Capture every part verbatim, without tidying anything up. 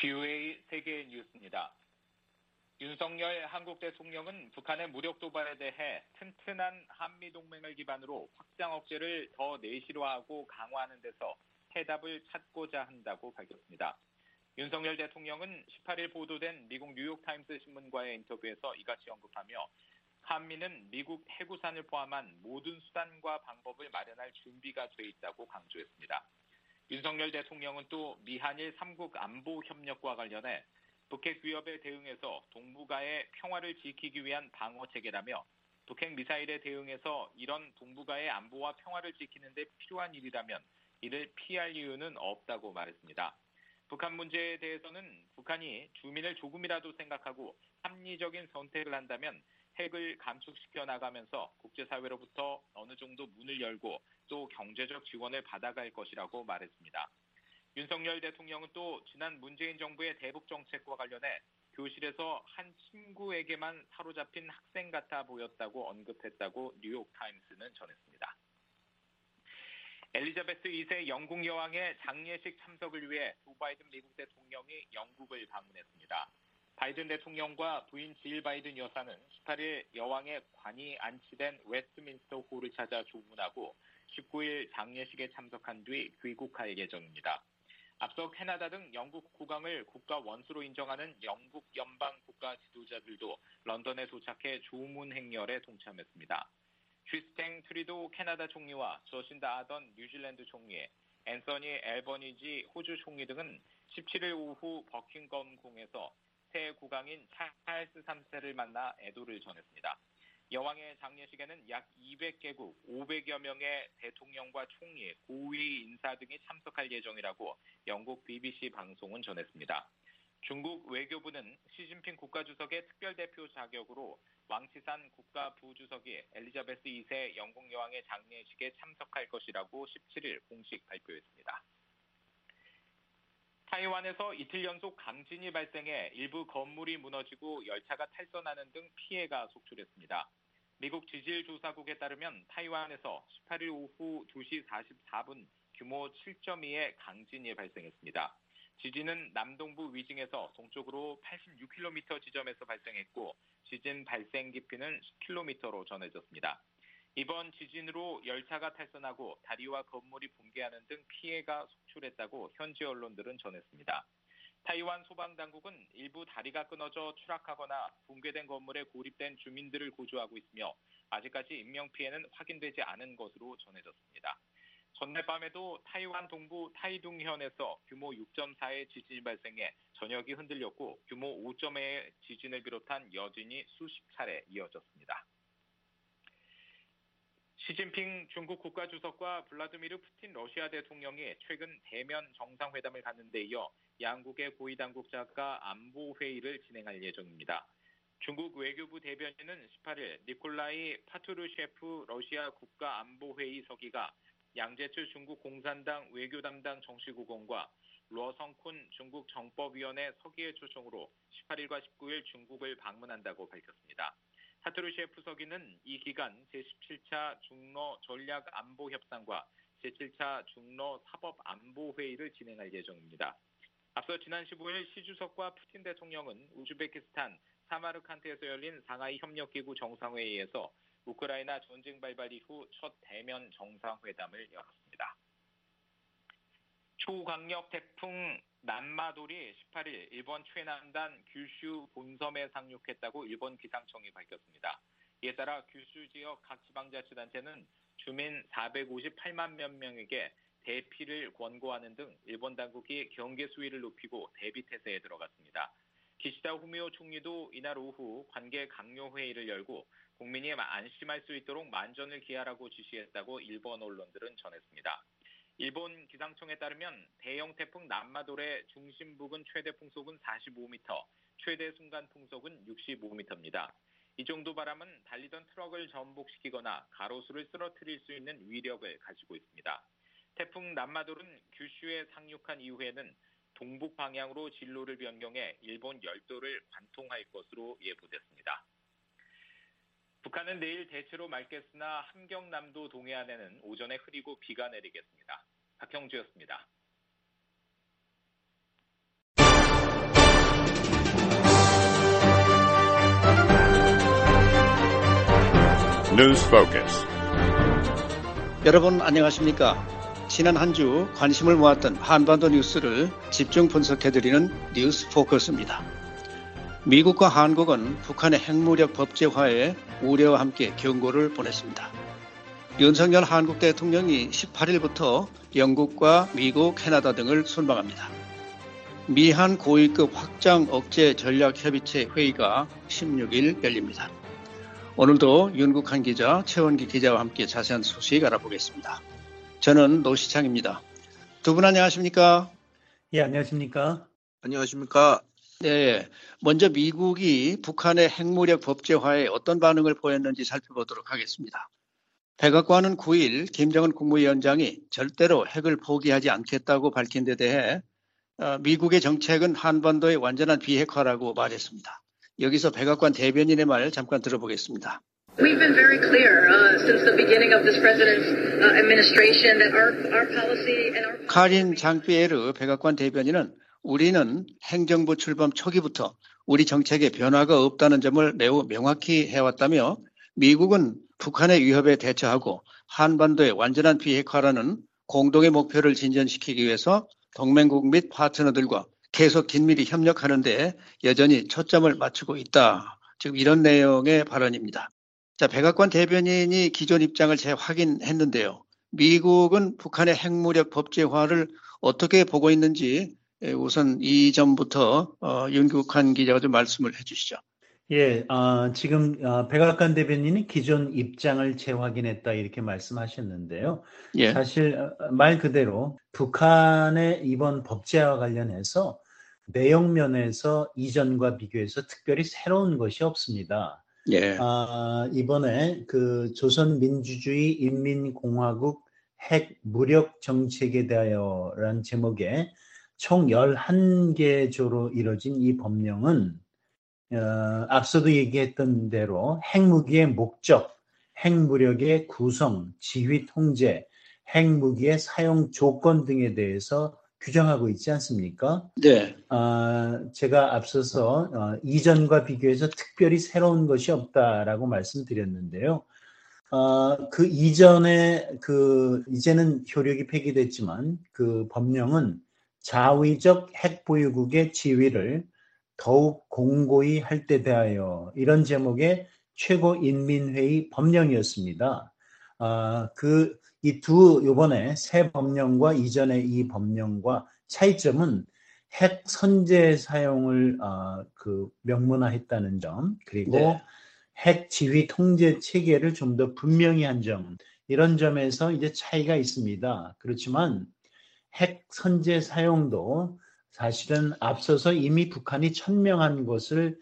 비오에이 세계 뉴스입니다. 윤석열 한국 대통령은 북한의 무력 도발에 대해 튼튼한 한미동맹을 기반으로 확장 억제를 더 내실화하고 강화하는 데서 해답을 찾고자 한다고 밝혔습니다. 윤석열 대통령은 십팔 일 보도된 미국 뉴욕타임스 신문과의 인터뷰에서 이같이 언급하며 한미는 미국 해구산을 포함한 모든 수단과 방법을 마련할 준비가 돼 있다고 강조했습니다. 윤석열 대통령은 또 미한일 삼국 안보협력과 관련해 북핵 위협에 대응해서 동북아의 평화를 지키기 위한 방어체계라며 북핵 미사일에 대응해서 이런 동북아의 안보와 평화를 지키는 데 필요한 일이라면 이를 피할 이유는 없다고 말했습니다. 북한 문제에 대해서는 북한이 주민을 조금이라도 생각하고 합리적인 선택을 한다면 핵을 감축시켜 나가면서 국제사회로부터 어느 정도 문을 열고 또 경제적 지원을 받아갈 것이라고 말했습니다. 윤석열 대통령은 또 지난 문재인 정부의 대북 정책과 관련해 교실에서 한 친구에게만 사로잡힌 학생 같아 보였다고 언급했다고 뉴욕타임스는 전했습니다. 엘리자베스 이 세 영국 여왕의 장례식 참석을 위해 조 바이든 미국 대통령이 영국을 방문했습니다. 바이든 대통령과 부인 질 바이든 여사는 십팔 일 여왕의 관이 안치된 웨스트민스터 홀을 찾아 조문하고 십구 일 장례식에 참석한 뒤 귀국할 예정입니다. 앞서 캐나다 등 영국 국왕을 국가 원수로 인정하는 영국 연방 국가 지도자들도 런던에 도착해 조문 행렬에 동참했습니다. 쥐스탱 트리도 캐나다 총리와 저신다 아던 뉴질랜드 총리, 앤서니 앨버니지 호주 총리 등은 십칠 일 오후 버킹엄궁에서 새 국왕인 찰스 삼 세를 만나 애도를 전했습니다. 여왕의 장례식에는 약 이백 개국 오백여 명의 대통령과 총리, 고위 인사 등이 참석할 예정이라고 영국 비비씨 방송은 전했습니다. 중국 외교부는 시진핑 국가주석의 특별대표 자격으로 왕치산 국가부주석이 엘리자베스 이 세 영국 여왕의 장례식에 참석할 것이라고 십칠 일 공식 발표했습니다. 타이완에서 이틀 연속 강진이 발생해 일부 건물이 무너지고 열차가 탈선하는 등 피해가 속출했습니다. 미국 지질조사국에 따르면 타이완에서 십팔 일 오후 두 시 사십사 분 규모 칠 점 이의 강진이 발생했습니다. 지진은 남동부 위징에서 동쪽으로 팔십육 킬로미터 지점에서 발생했고 지진 발생 깊이는 십 킬로미터로 전해졌습니다. 이번 지진으로 열차가 탈선하고 다리와 건물이 붕괴하는 등 피해가 속출했다고 현지 언론들은 전했습니다. 타이완 소방당국은 일부 다리가 끊어져 추락하거나 붕괴된 건물에 고립된 주민들을 구조하고 있으며 아직까지 인명피해는 확인되지 않은 것으로 전해졌습니다. 전날 밤에도 타이완 동부 타이둥현에서 규모 육 점 사의 지진이 발생해 전역이 흔들렸고 규모 오 점의 지진을 비롯한 여진이 수십 차례 이어졌습니다. 시진핑 중국 국가주석과 블라디미르 푸틴 러시아 대통령이 최근 대면 정상회담을 갖는 데 이어 양국의 고위당국자가 안보회의를 진행할 예정입니다. 중국 외교부 대변인은 십팔 일 니콜라이 파트루셰프 러시아 국가안보회의 서기가 양제츠 중국 공산당 외교담당 정치국원과 러성쿤 중국 정법위원회 서기의 초청으로 십팔 일과 십구 일 중국을 방문한다고 밝혔습니다. 파트루셰프 서기는 이 기간 제십칠 차 중러 전략안보협상과 제칠 차 중러 사법안보회의를 진행할 예정입니다. 앞서 지난 십오 일 시 주석과 푸틴 대통령은 우즈베키스탄 사마르칸트에서 열린 상하이 협력기구 정상회의에서 우크라이나 전쟁 발발 이후 첫 대면 정상회담을 열었습니다. 초강력 태풍 난마돌이 십팔 일 일본 최남단 규슈 본섬에 상륙했다고 일본 기상청이 밝혔습니다. 이에 따라 규슈 지역 각 지방자치단체는 주민 사백오십팔만 여 명에게 대피를 권고하는 등 일본 당국이 경계 수위를 높이고 대비 태세에 들어갔습니다. 기시다 후미오 총리도 이날 오후 관계 강요 회의를 열고 국민이 안심할 수 있도록 만전을 기하라고 지시했다고 일본 언론들은 전했습니다. 일본 기상청에 따르면 대형 태풍 난마돌의 중심 부근 최대 풍속은 사십오 미터, 최대 순간 풍속은 육십오 미터입니다. 이 정도 바람은 달리던 트럭을 전복시키거나 가로수를 쓰러뜨릴 수 있는 위력을 가지고 있습니다. 태풍 난마돌은 규슈에 상륙한 이후에는 동북 방향으로 진로를 변경해 일본 열도를 관통할 것으로 예보됐습니다. 북한은 내일 대체로 맑겠으나 함경남도 동해안에는 오전에 흐리고 비가 내리겠습니다. 박형주였습니다. News Focus. 여러분 안녕하십니까? 지난 한 주 관심을 모았던 한반도 뉴스를 집중 분석해드리는 뉴스 포커스입니다. 미국과 한국은 북한의 핵무력 법제화에 우려와 함께 경고를 보냈습니다. 윤석열 한국 대통령이 십팔 일부터 영국과 미국, 캐나다 등을 순방합니다. 미한 고위급 확장 억제 전략협의체 회의가 십육 일 열립니다. 오늘도 윤국한 기자, 최원기 기자와 함께 자세한 소식 알아보겠습니다. 저는 노시창입니다. 두 분 안녕하십니까? 예, 안녕하십니까? 안녕하십니까? 네, 먼저 미국이 북한의 핵무력 법제화에 어떤 반응을 보였는지 살펴보도록 하겠습니다. 백악관은 구 일 김정은 국무위원장이 절대로 핵을 포기하지 않겠다고 밝힌 데 대해 미국의 정책은 한반도의 완전한 비핵화라고 말했습니다. 여기서 백악관 대변인의 말 잠깐 들어보겠습니다. We've been very clear uh, since the beginning of this president's uh, administration that our our policy and our 카린 장피에르 백악관 대변인은 우리는 행정부 출범 초기부터 우리 정책에 변화가 없다는 점을 매우 명확히 해왔다며 미국은 북한의 위협에 대처하고 한반도의 완전한 비핵화라는 공동의 목표를 진전시키기 위해서 동맹국 및 파트너들과 계속 긴밀히 협력하는 데 여전히 초점을 맞추고 있다. 지금 이런 내용의 발언입니다. 자, 백악관 대변인이 기존 입장을 재확인했는데요. 미국은 북한의 핵무력 법제화를 어떻게 보고 있는지 우선 이 점부터 어, 윤국한 기자가 좀 말씀을 해 주시죠. 예, 어, 지금 어, 백악관 대변인이 기존 입장을 재확인했다 이렇게 말씀하셨는데요. 예. 사실 말 그대로 북한의 이번 법제와 관련해서 내용 면에서 이전과 비교해서 특별히 새로운 것이 없습니다. 예. 아, 이번에 그 조선민주주의 인민공화국 핵 무력 정책에 대하여라는 제목의 총 열한 개 조로 이뤄진 이 법령은 어, 앞서도 얘기했던 대로 핵무기의 목적, 핵무력의 구성, 지휘 통제, 핵무기의 사용 조건 등에 대해서 규정하고 있지 않습니까? 네. 어, 제가 앞서서 어, 이전과 비교해서 특별히 새로운 것이 없다라고 말씀드렸는데요. 어, 그 이전에 그 이제는 효력이 폐기됐지만 그 법령은 자위적 핵보유국의 지위를 더욱 공고히 할 때 대하여 이런 제목의 최고인민회의 법령이었습니다. 어, 그 이 두 요번에 새 법령과 이전의 이 법령과 차이점은 핵 선제 사용을 어, 그 명문화했다는 점, 그리고 네. 핵 지휘 통제 체계를 좀 더 분명히 한 점, 이런 점에서 이제 차이가 있습니다. 그렇지만 핵 선제 사용도 사실은 앞서서 이미 북한이 천명한 것을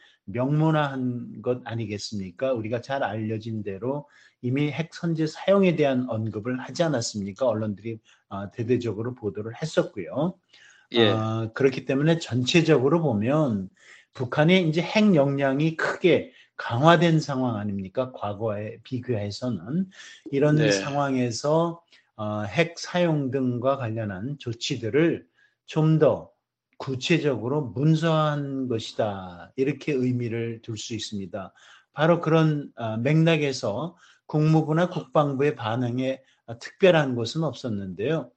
명문화한 것 아니겠습니까? 우리가 잘 알려진 대로 이미 핵 선제 사용에 대한 언급을 하지 않았습니까? 언론들이 어, 대대적으로 보도를 했었고요. 예. 어, 그렇기 때문에 전체적으로 보면 북한의 이제 핵 역량이 크게 강화된 상황 아닙니까? 과거에 비교해서는 이런 네. 상황에서 어, 핵 사용 등과 관련한 조치들을 좀 더 구체적으로 문서한 것이다. 이렇게 의미를 둘 수 있습니다. 바로 그런 어, 맥락에서 국무부나 국방부의 반응에 어, 특별한 것은 없었는데요.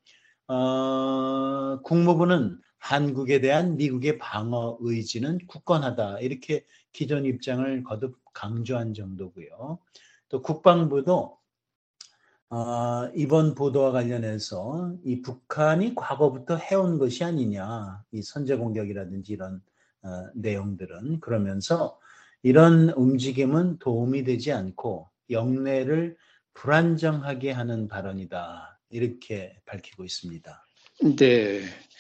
어, 국무부는 한국에 대한 미국의 방어 의지는 굳건하다. 이렇게 기존 입장을 거듭 강조한 정도고요. 또 국방부도 어, 이번 보도와 관련해서 이 북한이 과거부터 해온 것이 아니냐, 이 선제 공격이라든지 이런 어, 내용들은 그러면서 이런 움직임은 도움이 되지 않고 영내를 불안정하게 하는 발언이다. 이렇게 밝히고 있습니다. 네.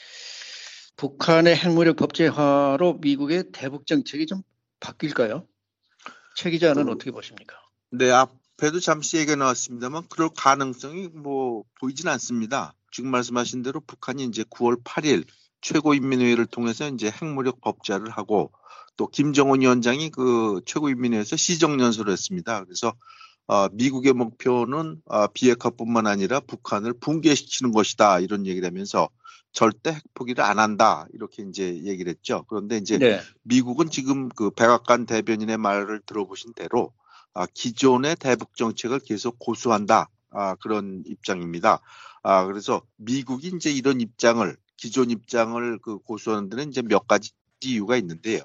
북한의 핵무력 법제화로 미국의 대북 정책이 좀 바뀔까요? 최 기자는 그, 어떻게 보십니까? 네, 앞에도 잠시 얘기가 나왔습니다만 그럴 가능성이 뭐 보이진 않습니다. 지금 말씀하신 대로 북한이 이제 구월 팔일 최고인민회의를 통해서 이제 핵무력 법제화를 하고 또 김정은 위원장이 그 최고인민회의에서 시정연설을 했습니다. 그래서 어, 미국의 목표는 어, 비핵화뿐만 아니라 북한을 붕괴시키는 것이다 이런 얘기를 하면서 절대 핵포기를 안 한다 이렇게 이제 얘기를 했죠. 그런데 이제 네. 미국은 지금 그 백악관 대변인의 말을 들어보신 대로 아, 기존의 대북 정책을 계속 고수한다. 아, 그런 입장입니다. 아, 그래서 미국이 이제 이런 입장을, 기존 입장을 그 고수하는 데는 이제 몇 가지 이유가 있는데요.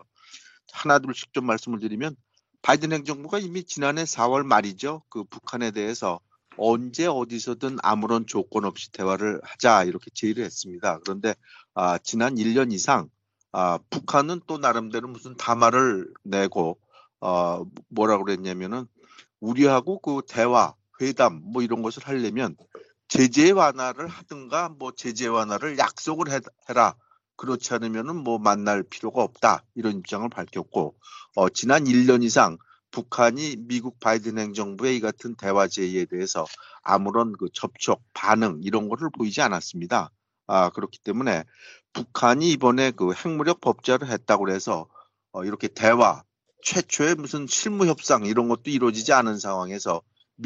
하나, 둘씩 좀 말씀을 드리면, 바이든 행정부가 이미 지난해 사월 말이죠. 그 북한에 대해서 언제 어디서든 아무런 조건 없이 대화를 하자 이렇게 제의를 했습니다. 그런데 아, 지난 일 년 이상 아, 북한은 또 나름대로 무슨 담화를 내고 어, 뭐라고 그랬냐면은 우리하고 그 대화, 회담 뭐 이런 것을 하려면 제재 완화를 하든가 뭐 제재 완화를 약속을 해, 해라. 그렇지 않으면은 뭐 만날 필요가 없다. 이런 입장을 밝혔고 어, 지난 일 년 이상 북한이 미국 바이든 행정부의 이 같은 대화 제의에 대해서 아무런 그 접촉, 반응 이런 것을 보이지 않았습니다. 아, 그렇기 때문에 북한이 이번에 그 핵무력 법제화를 했다고 해서 어, 이렇게 대화, 최초의 무슨 실무 협상 이런 것도 이루어지지 않은 상황에서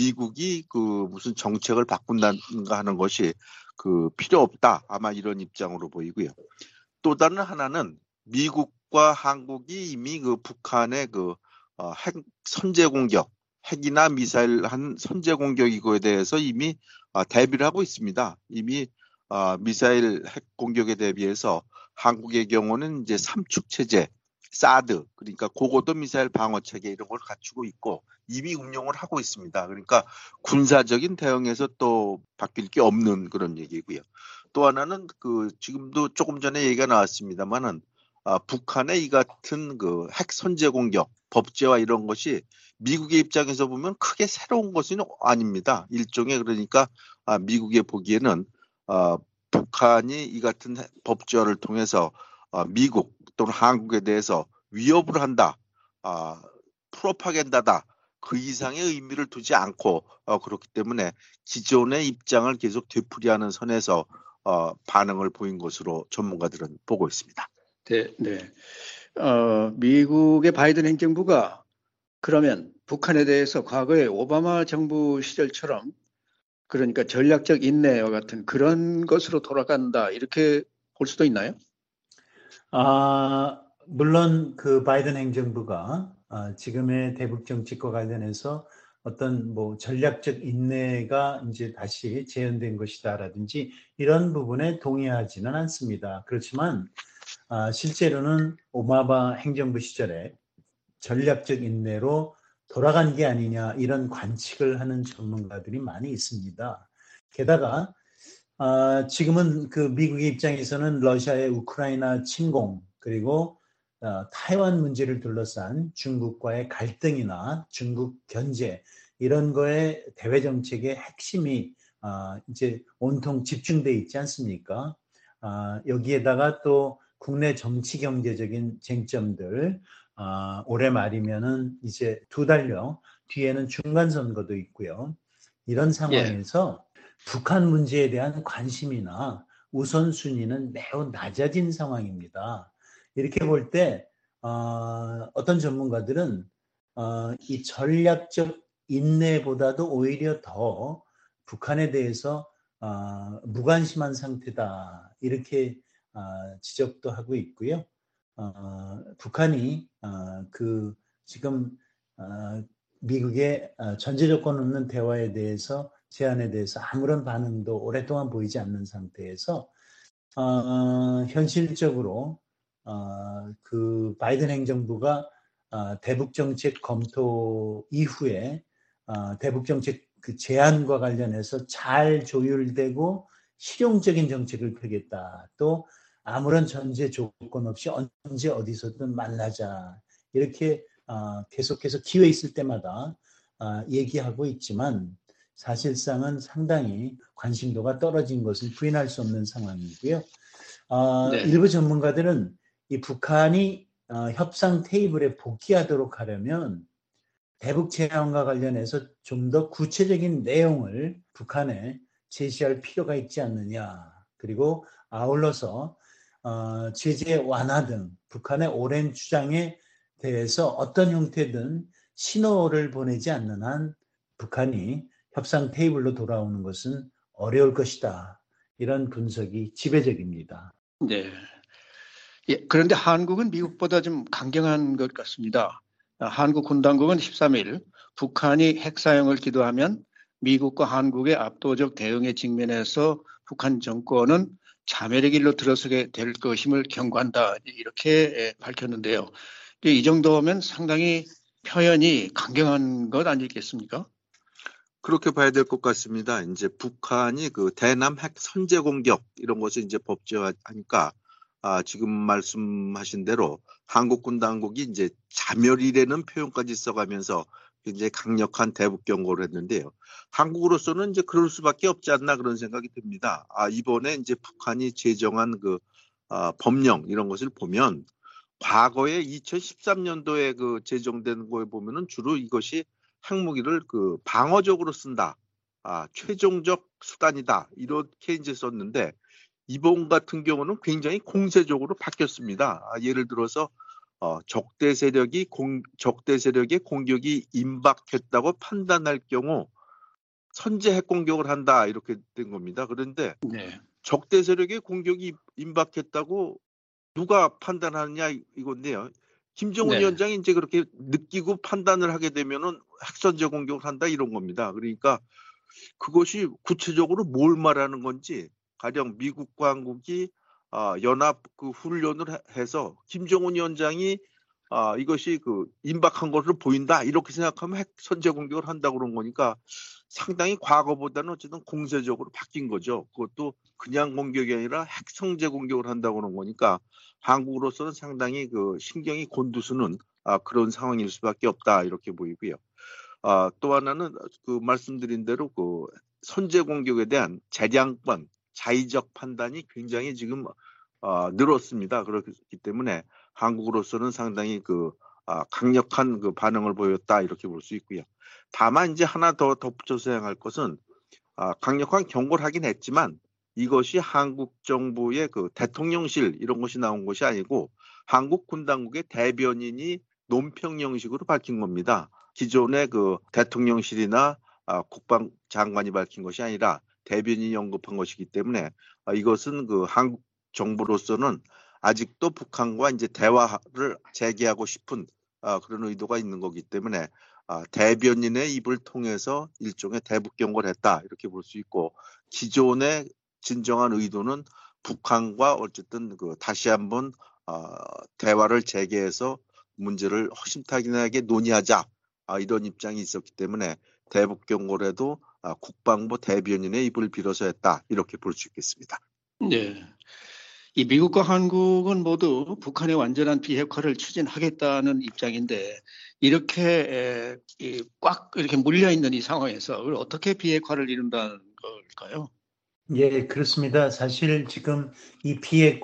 미국이 그 무슨 정책을 바꾼다든가 하는 것이 그 필요 없다. 아마 이런 입장으로 보이고요. 또 다른 하나는 미국과 한국이 이미 그 북한의 그 어, 핵 선제 공격, 핵이나 미사일 한 선제 공격 이거에 대해서 이미 어, 대비를 하고 있습니다. 이미 어, 미사일 핵 공격에 대비해서 한국의 경우는 이제 삼축 체제, 사드, 그러니까 고고도 미사일 방어 체계 이런 걸 갖추고 있고 이미 운용을 하고 있습니다. 그러니까 군사적인 대응에서 또 바뀔 게 없는 그런 얘기고요. 또 하나는 그 지금도 조금 전에 얘기가 나왔습니다만은 아, 북한의 이 같은 그 핵 선제 공격, 법제화 이런 것이 미국의 입장에서 보면 크게 새로운 것은 아닙니다. 일종의 그러니까 아, 미국의 보기에는 아, 북한이 이 같은 법제화를 통해서 아, 미국 또는 한국에 대해서 위협을 한다, 아, 프로파간다다. 그 이상의 의미를 두지 않고 어, 그렇기 때문에 기존의 입장을 계속 되풀이하는 선에서 어, 반응을 보인 것으로 전문가들은 보고 있습니다. 네, 네. 어, 미국의 바이든 행정부가 그러면 북한에 대해서 과거에 오바마 정부 시절처럼 그러니까 전략적 인내와 같은 그런 것으로 돌아간다 이렇게 볼 수도 있나요? 아, 물론 그 바이든 행정부가 아, 지금의 대북 정책과 관련해서 어떤 뭐 전략적 인내가 이제 다시 재현된 것이다라든지 이런 부분에 동의하지는 않습니다. 그렇지만 아, 실제로는 오바마 행정부 시절에 전략적 인내로 돌아간 게 아니냐 이런 관측을 하는 전문가들이 많이 있습니다. 게다가 아, 지금은 그 미국의 입장에서는 러시아의 우크라이나 침공 그리고 어, 타이완 문제를 둘러싼 중국과의 갈등이나 중국 견제 이런 거에 대외 정책의 핵심이 아, 이제 온통 집중돼 있지 않습니까? 아, 여기에다가 또 국내 정치 경제적인 쟁점들 아, 올해 말이면은 이제 두 달여 뒤에는 중간 선거도 있고요. 이런 상황에서 북한 문제에 대한 관심이나 우선순위는 매우 낮아진 상황입니다. 이렇게 볼 때 어, 어떤 전문가들은 어, 이 전략적 인내보다도 오히려 더 북한에 대해서 어, 무관심한 상태다 이렇게 어, 지적도 하고 있고요. 어, 북한이 어, 그 지금 어, 미국의 어, 전제 조건 없는 대화에 대해서 제안에 대해서 아무런 반응도 오랫동안 보이지 않는 상태에서 어, 현실적으로 어, 그 바이든 행정부가 어, 대북 정책 검토 이후에 어, 대북 정책 그 제안과 관련해서 잘 조율되고 실용적인 정책을 펴겠다. 또 아무런 전제 조건 없이 언제 어디서든 만나자. 이렇게 어, 계속해서 기회 있을 때마다 어, 얘기하고 있지만 사실상은 상당히 관심도가 떨어진 것을 부인할 수 없는 상황이고요. 어, 네. 일부 전문가들은 이 북한이 어, 협상 테이블에 복귀하도록 하려면 대북 제안과 관련해서 좀 더 구체적인 내용을 북한에 제시할 필요가 있지 않느냐. 그리고 아울러서 어, 제재 완화 등 북한의 오랜 주장에 대해서 어떤 형태든 신호를 보내지 않는 한 북한이 협상 테이블로 돌아오는 것은 어려울 것이다. 이런 분석이 지배적입니다. 네. 예, 그런데 한국은 미국보다 좀 강경한 것 같습니다. 아, 한국 군당국은 십삼 일 북한이 핵 사용을 기도하면 미국과 한국의 압도적 대응에 직면해서 북한 정권은 자멸의 길로 들어서게 될 것임을 경고한다. 이렇게 밝혔는데요. 이 정도면 상당히 표현이 강경한 것 아니겠습니까? 그렇게 봐야 될 것 같습니다. 이제 북한이 그 대남 핵 선제 공격 이런 것을 이제 법제화하니까 아, 지금 말씀하신 대로 한국군 당국이 이제 자멸이라는 표현까지 써가면서 굉장히 강력한 대북 경고를 했는데요. 한국으로서는 이제 그럴 수밖에 없지 않나 그런 생각이 듭니다. 아, 이번에 이제 북한이 제정한 그 아, 법령 이런 것을 보면 과거에 이천십삼 년도에 그 제정된 거에 보면은 주로 이것이 핵무기를 그 방어적으로 쓴다. 아, 최종적 수단이다. 이렇게 이제 썼는데 이번 같은 경우는 굉장히 공세적으로 바뀌었습니다. 아, 예를 들어서 어, 적대 세력이 공, 적대 세력의 공격이 임박했다고 판단할 경우 선제 핵 공격을 한다 이렇게 된 겁니다. 그런데 네. 적대 세력의 공격이 임박했다고 누가 판단하느냐 이건데요. 김정은 네. 위원장이 이제 그렇게 느끼고 판단을 하게 되면은 핵선제 공격을 한다 이런 겁니다. 그러니까 그것이 구체적으로 뭘 말하는 건지 가령 미국과 한국이 아, 연합 그 훈련을 해서 김정은 위원장이 아, 이것이 그 임박한 것으로 보인다 이렇게 생각하면 핵 선제 공격을 한다고 그런 거니까 상당히 과거보다는 어쨌든 공세적으로 바뀐 거죠. 그것도 그냥 공격이 아니라 핵 선제 공격을 한다고 그런 거니까 한국으로서는 상당히 그 신경이 곤두서는 아, 그런 상황일 수밖에 없다 이렇게 보이고요. 아, 또 하나는 그 말씀드린 대로 그 선제 공격에 대한 재량권, 자의적 판단이 굉장히 지금 어, 늘었습니다. 그렇기 때문에 한국으로서는 상당히 그 아, 강력한 그 반응을 보였다 이렇게 볼 수 있고요. 다만 이제 하나 더 덧붙여서 해야 할 것은 아, 강력한 경고를 하긴 했지만 이것이 한국 정부의 그 대통령실 이런 것이 나온 것이 아니고 한국 군 당국의 대변인이 논평 형식으로 밝힌 겁니다. 기존의 그 대통령실이나 아, 국방장관이 밝힌 것이 아니라 대변인이 언급한 것이기 때문에 아, 이것은 그 한국 정부로서는 아직도 북한과 이제 대화를 재개하고 싶은 아, 그런 의도가 있는 거기 때문에 아, 대변인의 입을 통해서 일종의 대북 경고를 했다 이렇게 볼 수 있고 기존의 진정한 의도는 북한과 어쨌든 그 다시 한번 어, 대화를 재개해서 문제를 허심탄회하게 논의하자 아, 이런 입장이 있었기 때문에 대북 경고라도 아, 국방부 대변인의 입을 빌어서 했다 이렇게 볼 수 있겠습니다. 네. 이 미국과 한국은 모두 북한의 완전한 비핵화를 추진하겠다는 입장인데 이렇게 에, 꽉 이렇게 물려 있는 이 상황에서 그걸 어떻게 비핵화를 이룬다는 걸까요? 예, 그렇습니다. 사실 지금 이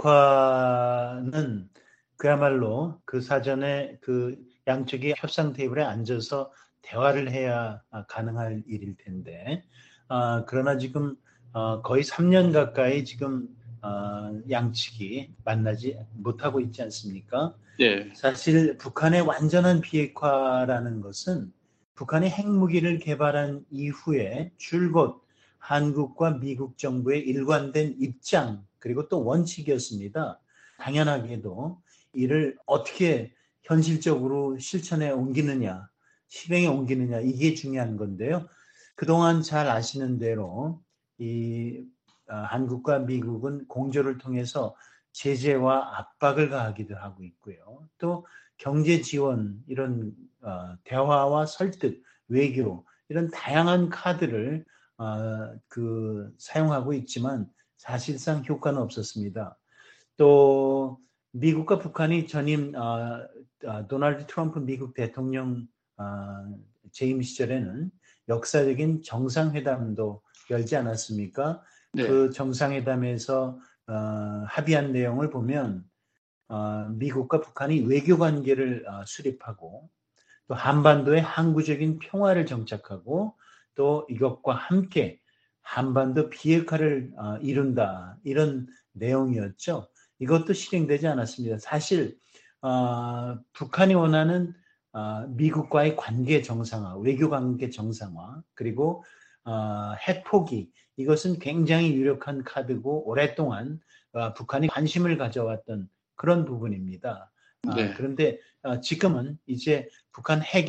비핵화는 그야말로 그 사전에 그 양측이 협상 테이블에 앉아서 대화를 해야 가능할 일일 텐데, 아, 그러나 지금 어, 거의 삼 년 가까이 지금 어, 양측이 만나지 못하고 있지 않습니까? 네. 사실 북한의 완전한 비핵화라는 것은 북한이 핵무기를 개발한 이후에 줄곧 한국과 미국 정부의 일관된 입장 그리고 또 원칙이었습니다. 당연하게도 이를 어떻게 현실적으로 실천에 옮기느냐, 실행에 옮기느냐 이게 중요한 건데요. 그동안 잘 아시는 대로 이 한국과 미국은 공조를 통해서 제재와 압박을 가하기도 하고 있고요. 또 경제 지원, 이런 어, 대화와 설득, 외교 이런 다양한 카드를 어, 그 사용하고 있지만 사실상 효과는 없었습니다. 또 미국과 북한이 전임 어, 어, 도널드 트럼프 미국 대통령 어, 재임 시절에는 역사적인 정상회담도 열지 않았습니까? 네. 그 정상회담에서 어, 합의한 내용을 보면 어, 미국과 북한이 외교 관계를 어, 수립하고 또 한반도의 항구적인 평화를 정착하고 또 이것과 함께 한반도 비핵화를 어, 이룬다 이런 내용이었죠. 이것도 실행되지 않았습니다. 사실 어, 북한이 원하는 어, 미국과의 관계 정상화, 외교 관계 정상화 그리고 어, 핵 포기 이것은 굉장히 유력한 카드고 오랫동안 어, 북한이 관심을 가져왔던 그런 부분입니다. 아, 네. 그런데 어, 지금은 이제 북한 핵이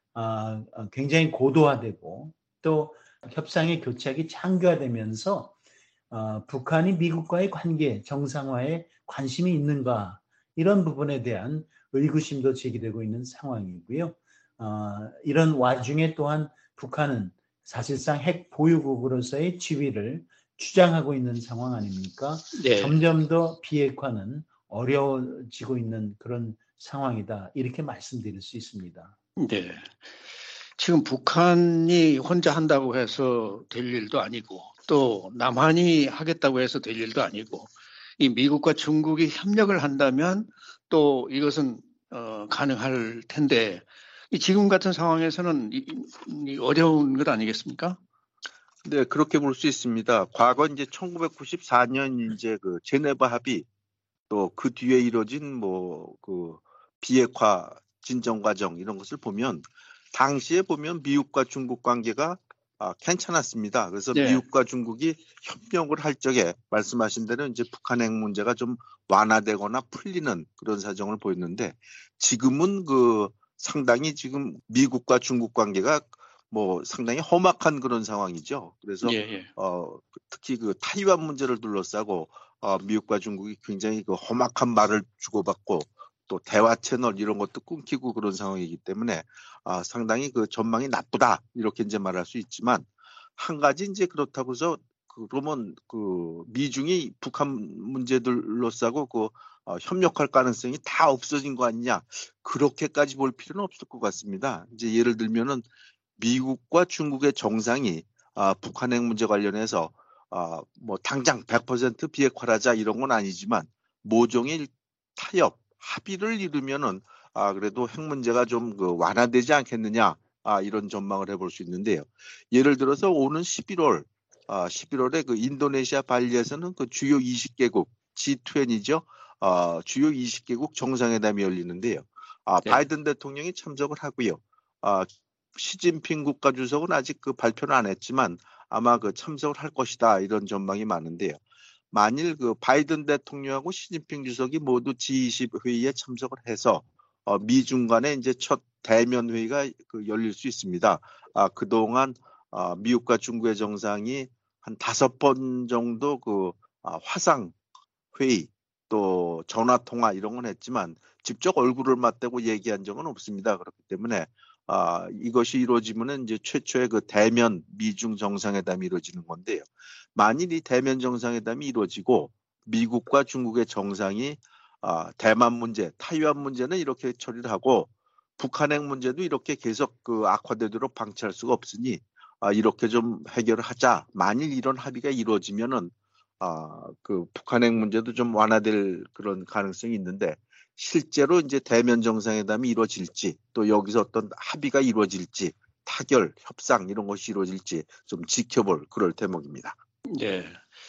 아, 굉장히 고도화되고 또 협상의 교착이 장기화되면서 어, 북한이 미국과의 관계 정상화에 관심이 있는가 이런 부분에 대한 의구심도 제기되고 있는 상황이고요. 어, 이런 와중에 또한 북한은 사실상 핵 보유국으로서의 지위를 주장하고 있는 상황 아닙니까? 네. 점점 더 비핵화는 어려워지고 있는 그런 상황이다. 이렇게 말씀드릴 수 있습니다. 네. 지금 북한이 혼자 한다고 해서 될 일도 아니고 또 남한이 하겠다고 해서 될 일도 아니고 이 미국과 중국이 협력을 한다면 또 이것은 어, 가능할 텐데 이 지금 같은 상황에서는 이, 이 어려운 것 아니겠습니까? 네, 그렇게 볼 수 있습니다. 과거 이제 천구백구십사 년 이제 그 제네바 합의 또 그 뒤에 이뤄진 뭐 그 비핵화 진정 과정 이런 것을 보면 당시에 보면 미국과 중국 관계가 아, 괜찮았습니다. 그래서 네. 미국과 중국이 협력을 할 적에 말씀하신 대로 이제 북한 핵 문제가 좀 완화되거나 풀리는 그런 사정을 보였는데 지금은 그 상당히 지금 미국과 중국 관계가 뭐 상당히 험악한 그런 상황이죠. 그래서 예, 예. 어, 특히 그 타이완 문제를 둘러싸고 어, 미국과 중국이 굉장히 그 험악한 말을 주고받고 또 대화 채널 이런 것도 끊기고 그런 상황이기 때문에 아, 상당히 그 전망이 나쁘다 이렇게 이제 말할 수 있지만 한 가지 이제 그렇다고 해서 그러면 그 미중이 북한 문제들로 싸고 그 어, 협력할 가능성이 다 없어진 거 아니냐 그렇게까지 볼 필요는 없을 것 같습니다. 이제 예를 들면은 미국과 중국의 정상이 아, 북한 핵 문제 관련해서 아, 뭐 당장 백 퍼센트 비핵화하자 이런 건 아니지만 모종의 타협 합의를 이루면은 아 그래도 핵 문제가 좀 그 완화되지 않겠느냐 아 이런 전망을 해볼 수 있는데요. 예를 들어서 오는 십일월 아 십일월에 그 인도네시아 발리에서는 그 주요 이십 개국 지 이십죠. 아 주요 이십 개국 정상회담이 열리는데요. 아 네. 바이든 대통령이 참석을 하고요. 아 시진핑 국가주석은 아직 그 발표는 안 했지만 아마 그 참석을 할 것이다 이런 전망이 많은데요. 만일 그 바이든 대통령하고 시진핑 주석이 모두 지 이십 회의에 참석을 해서 어, 미중 간에 이제 첫 대면 회의가 그 열릴 수 있습니다. 아, 그동안 아, 미국과 중국의 정상이 한 다섯 번 정도 그 아, 화상 회의 또 전화 통화 이런 건 했지만 직접 얼굴을 맞대고 얘기한 적은 없습니다. 그렇기 때문에 아, 이것이 이루어지면은 이제 최초의 그 대면 미중 정상회담이 이루어지는 건데요. 만일 이 대면 정상회담이 이루어지고 미국과 중국의 정상이 아, 대만 문제, 타이완 문제는 이렇게 처리를 하고 북한 핵 문제도 이렇게 계속 그 악화되도록 방치할 수가 없으니 아, 이렇게 좀 해결을 하자. 만일 이런 합의가 이루어지면은 아, 그 북한 핵 문제도 좀 완화될 그런 가능성이 있는데 실제로 이제 대면 정상회담이 이루어질지 또 여기서 어떤 합의가 이루어질지 타결, 협상 이런 것이 이루어질지 좀 지켜볼 그럴 대목입니다. 네.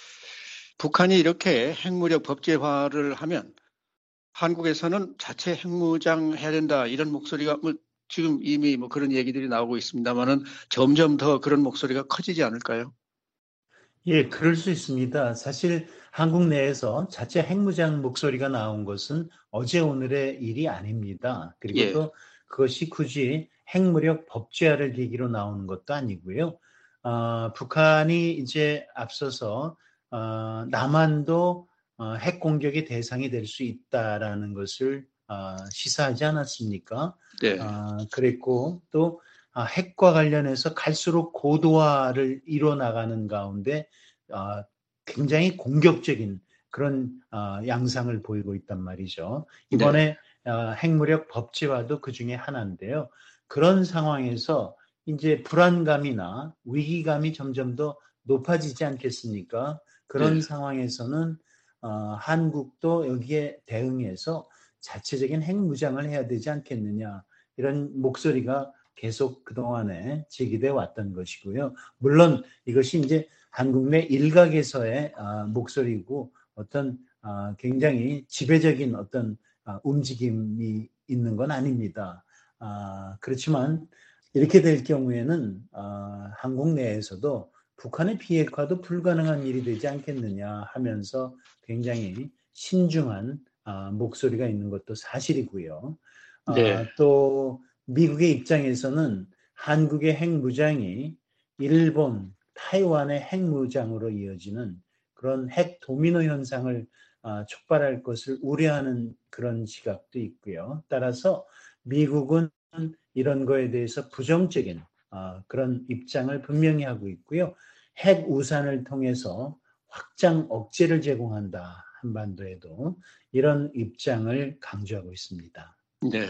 북한이 이렇게 핵무력 법제화를 하면 한국에서는 자체 핵무장 해야 된다 이런 목소리가 뭐 지금 이미 뭐 그런 얘기들이 나오고 있습니다만은 점점 더 그런 목소리가 커지지 않을까요? 예, 그럴 수 있습니다. 사실 한국 내에서 자체 핵무장 목소리가 나온 것은 어제 오늘의 일이 아닙니다. 그리고 예. 또 그것이 굳이 핵무력 법제화를 계기로 나오는 것도 아니고요. 어, 북한이 이제 앞서서 어, 남한도 어, 핵 공격의 대상이 될 수 있다라는 것을 어, 시사하지 않았습니까? 네. 어, 그랬고 또 아, 핵과 관련해서 갈수록 고도화를 이뤄나가는 가운데 아, 굉장히 공격적인 그런 아, 양상을 보이고 있단 말이죠. 이번에 아, 핵무력 법제화도 그 중에 하나인데요. 그런 상황에서 이제 불안감이나 위기감이 점점 더 높아지지 않겠습니까? 그런 네. 상황에서는 어, 한국도 여기에 대응해서 자체적인 핵무장을 해야 되지 않겠느냐 이런 목소리가 계속 그동안에 제기돼 왔던 것이고요. 물론 이것이 이제 한국 내 일각에서의 아, 목소리고 어떤 아, 굉장히 지배적인 어떤 아, 움직임이 있는 건 아닙니다. 아, 그렇지만 이렇게 될 경우에는 아, 한국 내에서도 북한의 비핵화도 불가능한 일이 되지 않겠느냐 하면서 굉장히 신중한 아, 목소리가 있는 것도 사실이고요. 네. 아, 또 미국의 입장에서는 한국의 핵무장이 일본, 타이완의 핵무장으로 이어지는 그런 핵 도미노 현상을 어, 촉발할 것을 우려하는 그런 시각도 있고요. 따라서 미국은 이런 거에 대해서 부정적인 어, 그런 입장을 분명히 하고 있고요. 핵 우산을 통해서 확장 억제를 제공한다. 한반도에도 이런 입장을 강조하고 있습니다. 네.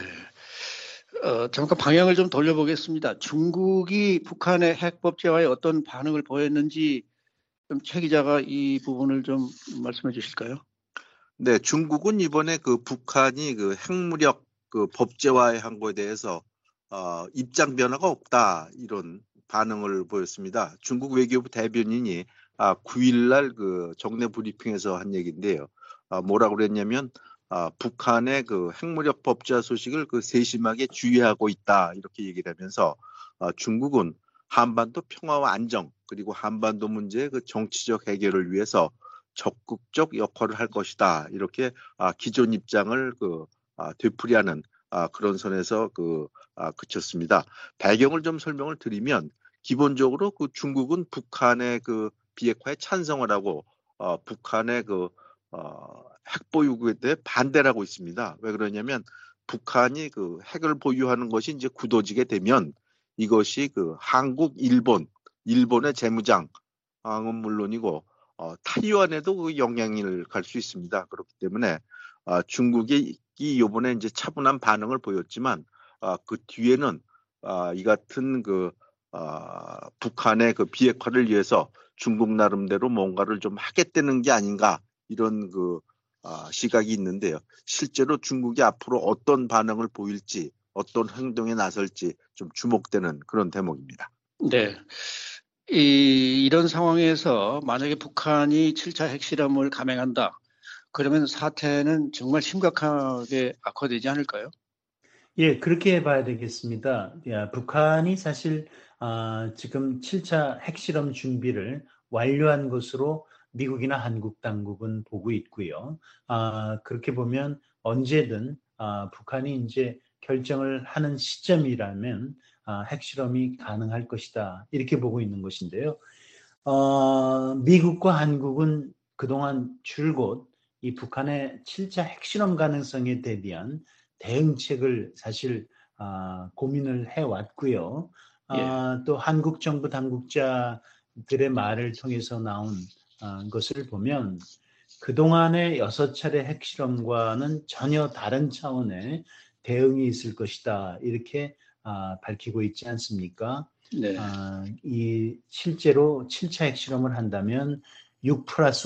어, 잠깐 방향을 좀 돌려보겠습니다. 중국이 북한의 핵법제화에 어떤 반응을 보였는지 좀 최 기자가 이 부분을 좀 말씀해 주실까요? 네, 중국은 이번에 그 북한이 그 핵무력 그 법제화한 거에 대해서 어, 입장 변화가 없다 이런 반응을 보였습니다. 중국 외교부 대변인이 아, 구 일날 그 정례 브리핑에서 한 얘기인데요. 아, 뭐라고 그랬냐면 아, 북한의 그 핵무력 법제화 소식을 그 세심하게 주의하고 있다 이렇게 얘기를 하면서 아, 중국은 한반도 평화와 안정 그리고 한반도 문제의 그 정치적 해결을 위해서 적극적 역할을 할 것이다 이렇게 아, 기존 입장을 그 아, 되풀이하는 아, 그런 선에서 그 아, 그쳤습니다. 배경을 좀 설명을 드리면 기본적으로 그 중국은 북한의 그 비핵화에 찬성을 하고 어, 북한의 그 어, 핵 보유국에 대해 반대를 하고 있습니다. 왜 그러냐면 북한이 그 핵을 보유하는 것이 이제 굳어지게 되면 이것이 그 한국, 일본, 일본의 재무장은 물론이고 어, 타이완에도 그 영향을 갈 수 있습니다. 그렇기 때문에 어, 중국이 이 이번에 이제 차분한 반응을 보였지만 어, 그 뒤에는 어, 이 같은 그 어, 북한의 그 비핵화를 위해서 중국 나름대로 뭔가를 좀 하겠다는 게 아닌가 이런 그 어, 시각이 있는데요. 실제로 중국이 앞으로 어떤 반응을 보일지 어떤 행동에 나설지 좀 주목되는 그런 대목입니다. 네. 이, 이런 상황에서 만약에 북한이 칠 차 핵실험을 감행한다. 그러면 사태는 정말 심각하게 악화되지 않을까요? 예, 그렇게 봐야 되겠습니다. 야, 북한이 사실 아, 지금 칠 차 핵실험 준비를 완료한 것으로 미국이나 한국 당국은 보고 있고요. 아, 그렇게 보면 언제든 아, 북한이 이제 결정을 하는 시점이라면 아, 핵실험이 가능할 것이다. 이렇게 보고 있는 것인데요. 어, 미국과 한국은 그동안 줄곧 이 북한의 칠 차 핵실험 가능성에 대비한 대응책을 사실 아, 고민을 해왔고요. 아, 예. 또 한국 정부 당국자들의 말을 통해서 나온 아, 것을 보면 그동안의 여섯 차례 핵실험과는 전혀 다른 차원의 대응이 있을 것이다. 이렇게 아, 밝히고 있지 않습니까? 네. 아, 이 실제로 칠 차 핵실험을 한다면 육 플러스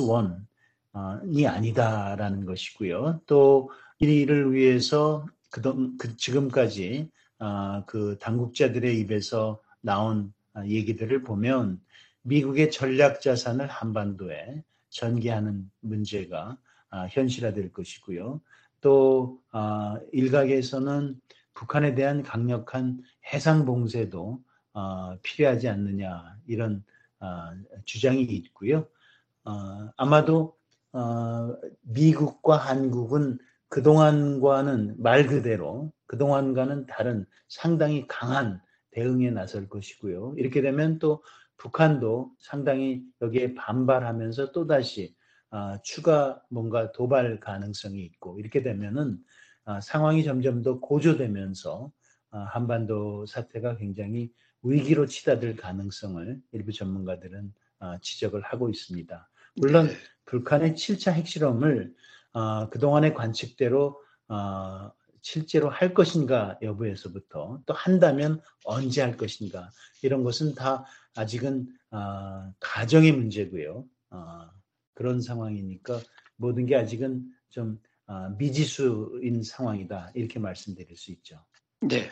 일이 아니다라는 것이고요. 또 이를 위해서 그동, 그 지금까지 아, 그 당국자들의 입에서 나온 얘기들을 보면 미국의 전략 자산을 한반도에 전개하는 문제가 아, 현실화될 것이고요. 또 아, 일각에서는 북한에 대한 강력한 해상 봉쇄도 어, 필요하지 않느냐 이런 어, 주장이 있고요. 어, 아마도 어, 미국과 한국은 그동안과는 말 그대로 그동안과는 다른 상당히 강한 대응에 나설 것이고요. 이렇게 되면 또 북한도 상당히 여기에 반발하면서 또다시 어, 추가 뭔가 도발 가능성이 있고 이렇게 되면은 어, 상황이 점점 더 고조되면서 어, 한반도 사태가 굉장히 위기로 치닫을 가능성을 일부 전문가들은 어, 지적을 하고 있습니다. 물론 네. 북한의 칠 차 핵실험을 어, 그동안의 관측대로 어, 실제로 할 것인가 여부에서부터 또 한다면 언제 할 것인가 이런 것은 다 아직은 어, 가정의 문제고요. 어, 그런 상황이니까 모든 게 아직은 좀 어, 미지수인 상황이다 이렇게 말씀드릴 수 있죠. 네.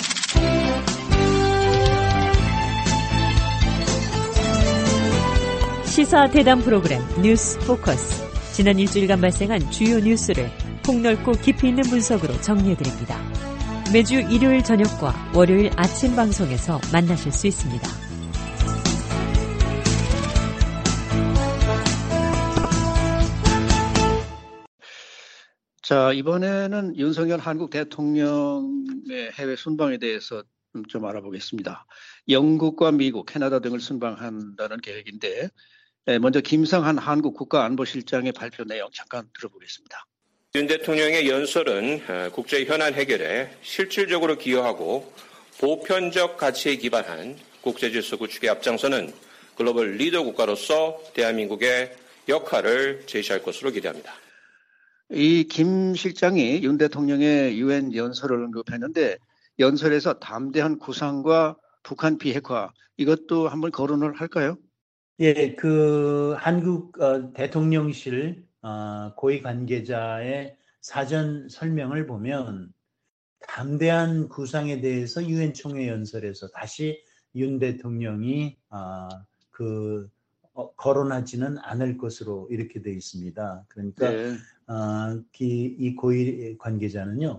시사 대담 프로그램 뉴스 포커스. 지난 일주일간 발생한 주요 뉴스를 폭넓고 깊이 있는 분석으로 정리해드립니다. 매주 일요일 저녁과 월요일 아침 방송에서 만나실 수 있습니다. 자, 이번에는 윤석열 한국 대통령의 해외 순방에 대해서 좀 알아보겠습니다. 영국과 미국, 캐나다 등을 순방한다는 계획인데 먼저 김성한 한국 국가안보실장의 발표 내용 잠깐 들어보겠습니다. 윤 대통령의 연설은 국제 현안 해결에 실질적으로 기여하고 보편적 가치에 기반한 국제 질서 구축에 앞장서는 글로벌 리더 국가로서 대한민국의 역할을 제시할 것으로 기대합니다. 이 김 실장이 윤 대통령의 유엔 연설을 언급했는데 연설에서 담대한 구상과 북한 비핵화 이것도 한번 거론을 할까요? 예, 그 한국 어, 대통령실 어, 고위 관계자의 사전 설명을 보면 담대한 구상에 대해서 유엔 총회 연설에서 다시 윤 대통령이 어, 그 어, 거론하지는 않을 것으로 이렇게 되어 있습니다. 그러니까 네. 어, 이, 이 고위 관계자는요,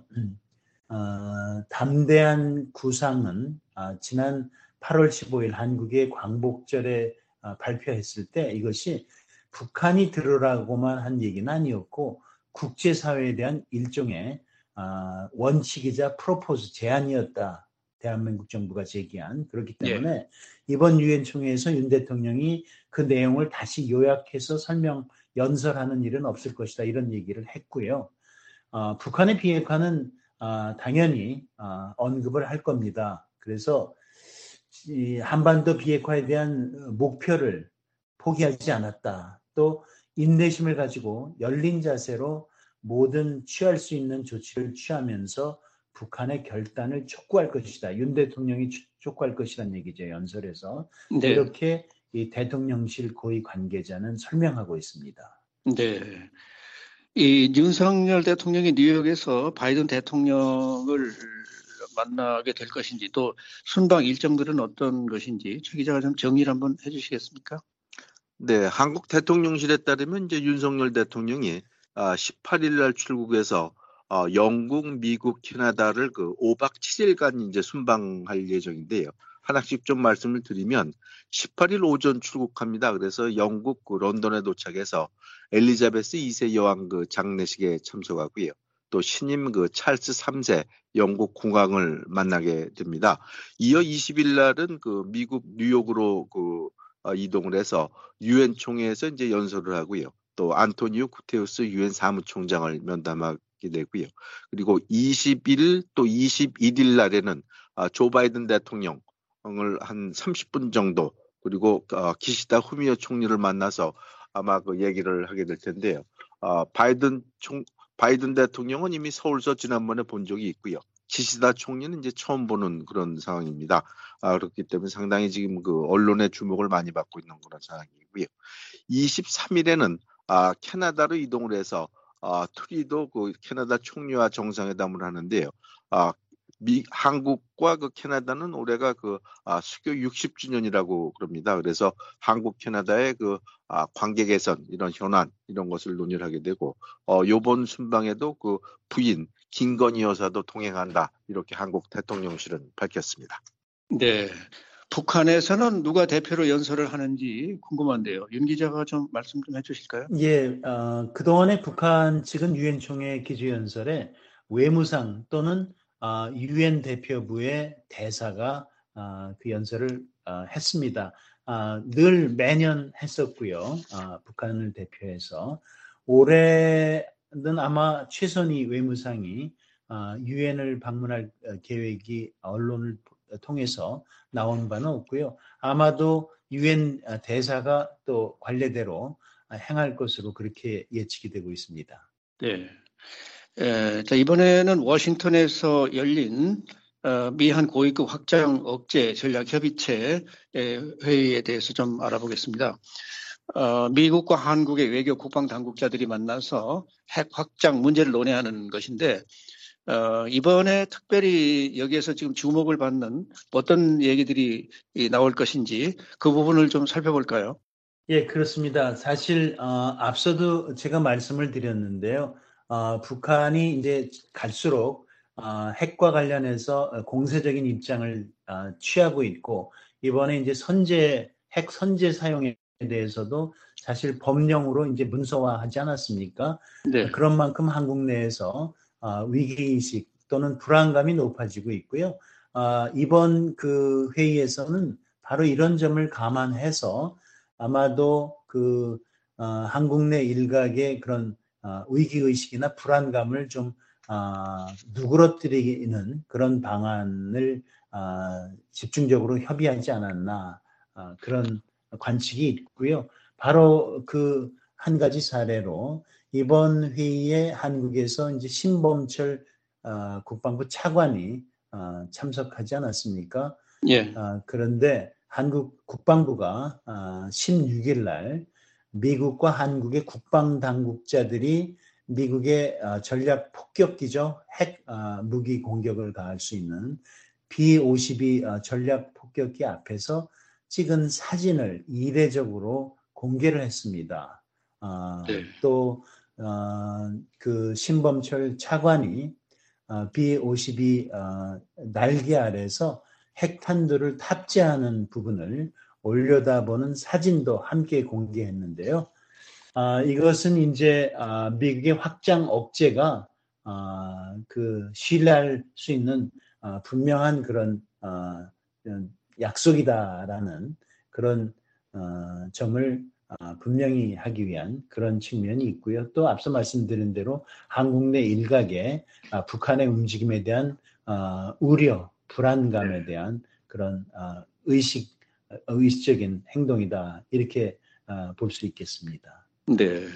어, 담대한 구상은 어, 지난 팔월 십오일 한국의 광복절에 어, 발표했을 때 이것이 북한이 들으라고만 한 얘기는 아니었고 국제사회에 대한 일종의 어, 원칙이자 프로포즈 제안이었다. 대한민국 정부가 제기한. 그렇기 때문에 예. 이번 유엔 총회에서 윤 대통령이 그 내용을 다시 요약해서 설명, 연설하는 일은 없을 것이다. 이런 얘기를 했고요. 어, 북한의 비핵화는 어, 당연히 어, 언급을 할 겁니다. 그래서 이 한반도 비핵화에 대한 목표를 포기하지 않았다. 또 인내심을 가지고 열린 자세로 모든 취할 수 있는 조치를 취하면서 북한의 결단을 촉구할 것이다. 윤 대통령이 촉구할 것이라는 얘기죠. 연설에서. 네. 이렇게 이 대통령실 고위 관계자는 설명하고 있습니다. 네. 이 윤석열 대통령이 뉴욕에서 바이든 대통령을 만나게 될 것인지 또 순방 일정들은 어떤 것인지 최 기자가 좀 정리를 한번 해주시겠습니까? 네, 한국 대통령실에 따르면 이제 윤석열 대통령이 십팔일 날 출국해서 어, 영국, 미국, 캐나다를 그 오박 칠일간 이제 순방할 예정인데요. 하나씩 좀 말씀을 드리면 십팔일 오전 출국합니다. 그래서 영국 그 런던에 도착해서 엘리자베스 이세 여왕 그 장례식에 참석하고요. 또 신임 그 찰스 삼세 영국 국왕을 만나게 됩니다. 이어 이십일 날은 그 미국 뉴욕으로 그 어, 이동을 해서 유엔 총회에서 이제 연설을 하고요. 또 안토니오 구테우스 유엔 사무총장을 면담하게 되고요. 그리고 이십일 또 이십일일 날에는 조 바이든 대통령을 한 삼십 분 정도 그리고 기시다 후미오 총리를 만나서 아마 그 얘기를 하게 될 텐데요. 바이든 총 바이든 대통령은 이미 서울서 지난번에 본 적이 있고요. 기시다 총리는 이제 처음 보는 그런 상황입니다. 아, 그렇기 때문에 상당히 지금 그 언론의 주목을 많이 받고 있는 그런 상황이고요. 이십삼일에는 아, 캐나다로 이동을 해서 아, 트리도 그 캐나다 총리와 정상회담을 하는데요. 아, 미, 한국과 그 캐나다는 올해가 그 아, 수교 육십 주년이라고 그럽니다. 그래서 한국 캐나다의 그 아, 관계 개선 이런 현안 이런 것을 논의를 하게 되고 어, 요번 순방에도 그 부인 김건희 여사도 동행한다 이렇게 한국 대통령실은 밝혔습니다. 네. 북한에서는 누가 대표로 연설을 하는지 궁금한데요. 윤 기자가 좀 말씀 좀 해주실까요? 예, 어, 그동안에 북한 측은 유엔 총회 기조연설에 외무상 또는 어, 유엔 대표부의 대사가 어, 그 연설을 어, 했습니다. 어, 늘 매년 했었고요. 어, 북한을 대표해서 올해는 아마 최선희 외무상이 어, 유엔을 방문할 계획이 언론을 통해서 나온 바는 없고요. 아마도 유엔 대사가 또 관례대로 행할 것으로 그렇게 예측이 되고 있습니다. 네. 에, 자, 이번에는 워싱턴에서 열린 어, 미한 고위급 확장 억제 전략 협의체 회의에 대해서 좀 알아보겠습니다. 어, 미국과 한국의 외교 국방 당국자들이 만나서 핵 확장 문제를 논의하는 것인데 어, 이번에 특별히 여기에서 지금 주목을 받는 어떤 얘기들이 나올 것인지 그 부분을 좀 살펴볼까요? 예, 그렇습니다. 사실 어, 앞서도 제가 말씀을 드렸는데요. 어, 북한이 이제 갈수록 어, 핵과 관련해서 공세적인 입장을 어, 취하고 있고 이번에 이제 선제 핵 선제 사용에 대해서도 사실 법령으로 이제 문서화하지 않았습니까? 네. 그런 만큼 한국 내에서 어, 위기의식 또는 불안감이 높아지고 있고요. 어, 이번 그 회의에서는 바로 이런 점을 감안해서 아마도 그 어, 한국 내 일각의 그런 어, 위기의식이나 불안감을 좀 어, 누그러뜨리는 그런 방안을 어, 집중적으로 협의하지 않았나 어, 그런 관측이 있고요. 바로 그 한 가지 사례로 이번 회의에 한국에서 이제 신범철 어, 국방부 차관이 어, 참석하지 않았습니까? 예. 어, 그런데 한국 국방부가 어, 십육 일 날 미국과 한국의 국방 당국자들이 미국의 어, 전략 폭격기죠. 핵 어, 무기 공격을 가할 수 있는 비 오십이 어, 전략 폭격기 앞에서 찍은 사진을 이례적으로 공개를 했습니다. 어, 네. 또 어, 그 신범철 차관이 어, 비 오십이 어, 날개 아래서 핵탄두를 탑재하는 부분을 올려다보는 사진도 함께 공개했는데요. 어, 이것은 이제 어, 미국의 확장 억제가 어, 그 신뢰할 수 있는 어, 분명한 그런 어, 약속이다라는 그런 어, 점을 어, 분명히 하기 위한 그런 측면이 있고요. 또 앞서 말씀드린 대로 한국 내 일각의 어, 북한의 움직임에 대한 어, 우려, 불안감에 대한 그런 어, 의식, 의식적인 행동이다 이렇게 어, 볼 수 있겠습니다. 네.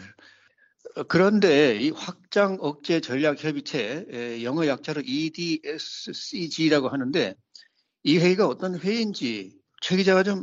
그런데 이 확장 억제 전략 협의체, 영어 약자로 이 디 에스 씨 지라고 하는데 이 회의가 어떤 회의인지 최 기자가 좀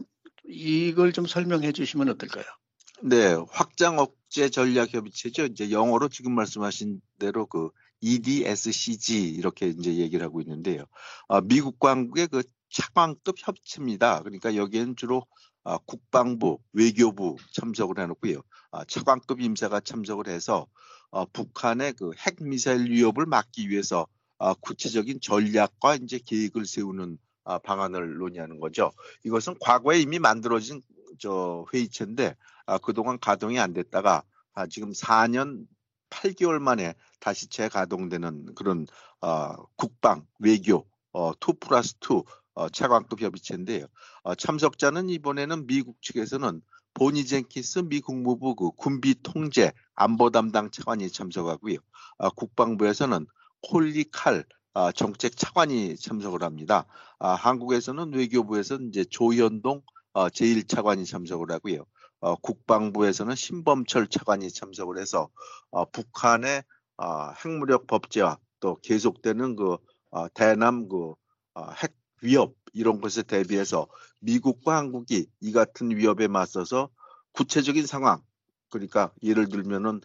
이걸 좀 설명해 주시면 어떨까요? 네, 확장 억제 전략 협의체죠. 이제 영어로 지금 말씀하신 대로 그 이 디 에스 씨 지 이렇게 이제 얘기를 하고 있는데요. 아, 미국과 한국의 그 차관급 협의체입니다. 그러니까 여기에는 주로 아, 국방부, 외교부 참석을 해놓고요. 아, 차관급 임사가 참석을 해서 아, 북한의 그 핵미사일 위협을 막기 위해서 아, 구체적인 전략과 이제 계획을 세우는 아, 방안을 논의하는 거죠. 이것은 과거에 이미 만들어진 저 회의체인데 아, 그동안 가동이 안 됐다가 아, 지금 사 년 팔 개월 만에 다시 재가동되는 그런 어, 국방, 외교 어, 이 플러스 이 어, 차관급 협의체인데요. 어, 참석자는 이번에는 미국 측에서는 보니 젠킨스 미 국무부 그 군비 통제 안보 담당 차관이 참석하고요. 어, 국방부에서는 콜리 칼 어, 정책 차관이 참석을 합니다. 어, 한국에서는 외교부에서는 이제 조현동 어, 제일 차관이 참석을 하고요. 어, 국방부에서는 신범철 차관이 참석을 해서 어, 북한의 어, 핵무력 법제화 또 계속되는 그 어, 대남 그 어, 핵 위협 이런 것에 대비해서 미국과 한국이 이 같은 위협에 맞서서 구체적인 상황 그러니까 예를 들면은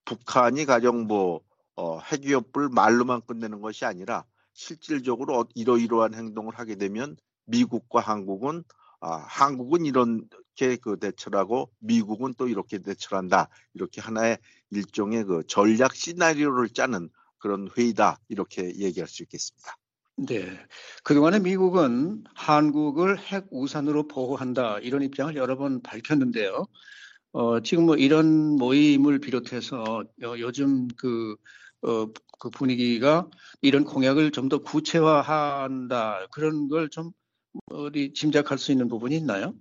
북한이 가령 뭐 어, 핵 위협을 말로만 끝내는 것이 아니라 실질적으로 이러이러한 행동을 하게 되면 미국과 한국은 아, 한국은 이렇게 그 대처를 하고 미국은 또 이렇게 대처를 한다. 이렇게 하나의 일종의 그 전략 시나리오를 짜는 그런 회의다. 이렇게 얘기할 수 있겠습니다. 네. 그동안에 미국은 한국을 핵 우산으로 보호한다. 이런 입장을 여러 번 밝혔는데요. 어, 지금 뭐 이런 모임을 비롯해서 어, 요즘 그, 어, 그 분위기가 이런 공약을 좀 더 구체화한다. 그런 걸 좀 어디 짐작할 수 있는 부분이 있나요?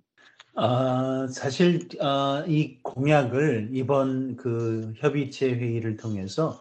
아, 사실 아, 이 공약을 이번 그 협의체 회의를 통해서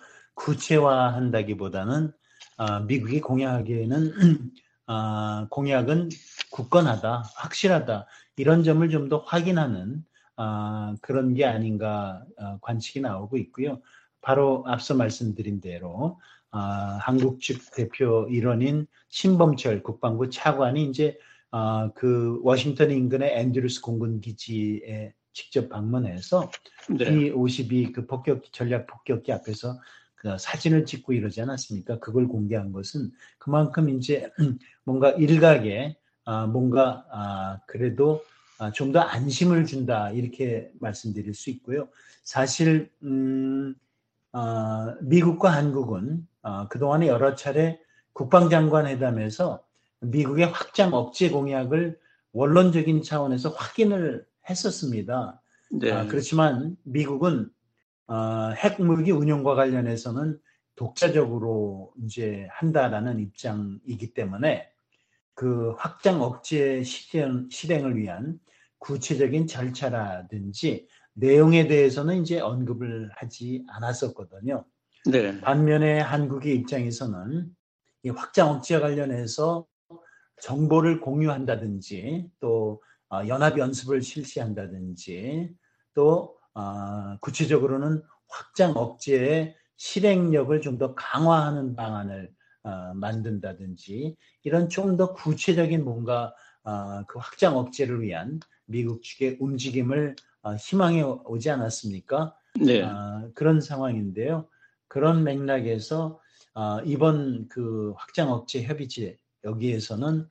구체화한다기보다는 아, 미국이 공약하기에는 아, 공약은 굳건하다, 확실하다 이런 점을 좀 더 확인하는 아, 그런 게 아닌가 아, 관측이 나오고 있고요. 바로 앞서 말씀드린 대로 아, 한국 측 대표 일원인 신범철 국방부 차관이 이제 아, 그 워싱턴 인근의 앤드루스 공군 기지에 직접 방문해서 네. 비 오십이 그 폭격 전략 폭격기 앞에서 그 사진을 찍고 이러지 않았습니까? 그걸 공개한 것은 그만큼 이제 뭔가 일각에 아, 뭔가 아, 그래도 아, 좀 더 안심을 준다 이렇게 말씀드릴 수 있고요. 사실 음, 아, 미국과 한국은 아, 그동안에 여러 차례 국방장관 회담에서 미국의 확장 억제 공약을 원론적인 차원에서 확인을 했었습니다. 네. 아, 그렇지만 미국은 어, 핵무기 운용과 관련해서는 독자적으로 이제 한다라는 입장이기 때문에 그 확장 억제 실행, 실행을 위한 구체적인 절차라든지 내용에 대해서는 이제 언급을 하지 않았었거든요. 네. 반면에 한국의 입장에서는 이 확장 억제와 관련해서 정보를 공유한다든지 또 연합 연습을 실시한다든지 또 구체적으로는 확장 억제의 실행력을 좀 더 강화하는 방안을 만든다든지 이런 좀 더 구체적인 뭔가 그 확장 억제를 위한 미국 측의 움직임을 희망해 오지 않았습니까? 네. 그런 상황인데요. 그런 맥락에서 이번 그 확장 억제 협의체 여기에서는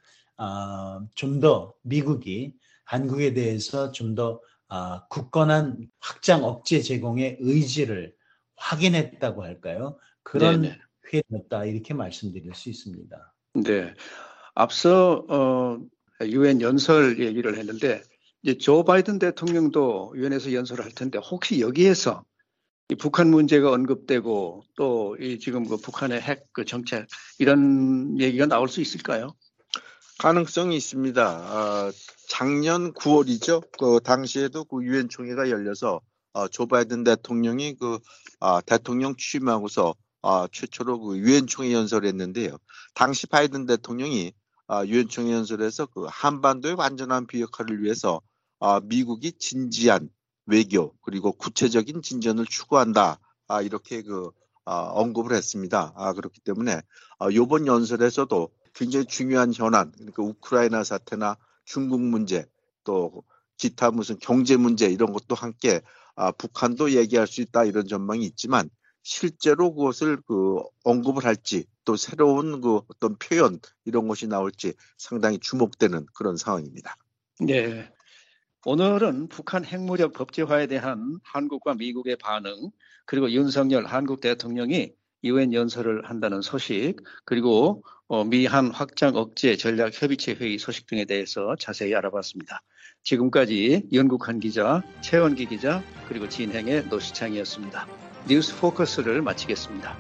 좀 더 미국이 한국에 대해서 좀 더 굳건한 확장 억제 제공의 의지를 확인했다고 할까요? 그런 네네. 회의였다 이렇게 말씀드릴 수 있습니다. 네. 앞서 어, 유엔 연설 얘기를 했는데 이제 조 바이든 대통령도 유엔에서 연설을 할 텐데 혹시 여기에서 이 북한 문제가 언급되고 또 이 지금 그 북한의 핵 그 정책 이런 얘기가 나올 수 있을까요? 가능성이 있습니다. 아, 작년 구월이죠. 그 당시에도 그 유엔 총회가 열려서 아, 조 바이든 대통령이 그 아, 대통령 취임하고서 아, 최초로 그 유엔 총회 연설을 했는데요. 당시 바이든 대통령이 아, 유엔 총회 연설에서 그 한반도의 완전한 비핵화를 위해서 아, 미국이 진지한 외교 그리고 구체적인 진전을 추구한다. 아, 이렇게 그 아, 언급을 했습니다. 아, 그렇기 때문에 아, 이번 연설에서도 굉장히 중요한 현안, 그러니까 우크라이나 사태나 중국 문제, 또 기타 무슨 경제 문제 이런 것도 함께 아, 북한도 얘기할 수 있다 이런 전망이 있지만 실제로 그것을 그 언급을 할지 또 새로운 그 어떤 표현 이런 것이 나올지 상당히 주목되는 그런 상황입니다. 네. 오늘은 북한 핵무력 법제화에 대한 한국과 미국의 반응, 그리고 윤석열 한국 대통령이 유엔 연설을 한다는 소식, 그리고 미한 확장 억제 전략 협의체 회의 소식 등에 대해서 자세히 알아봤습니다. 지금까지 연국한 기자, 최원기 기자, 그리고 진행의 노시창이었습니다. 뉴스 포커스를 마치겠습니다.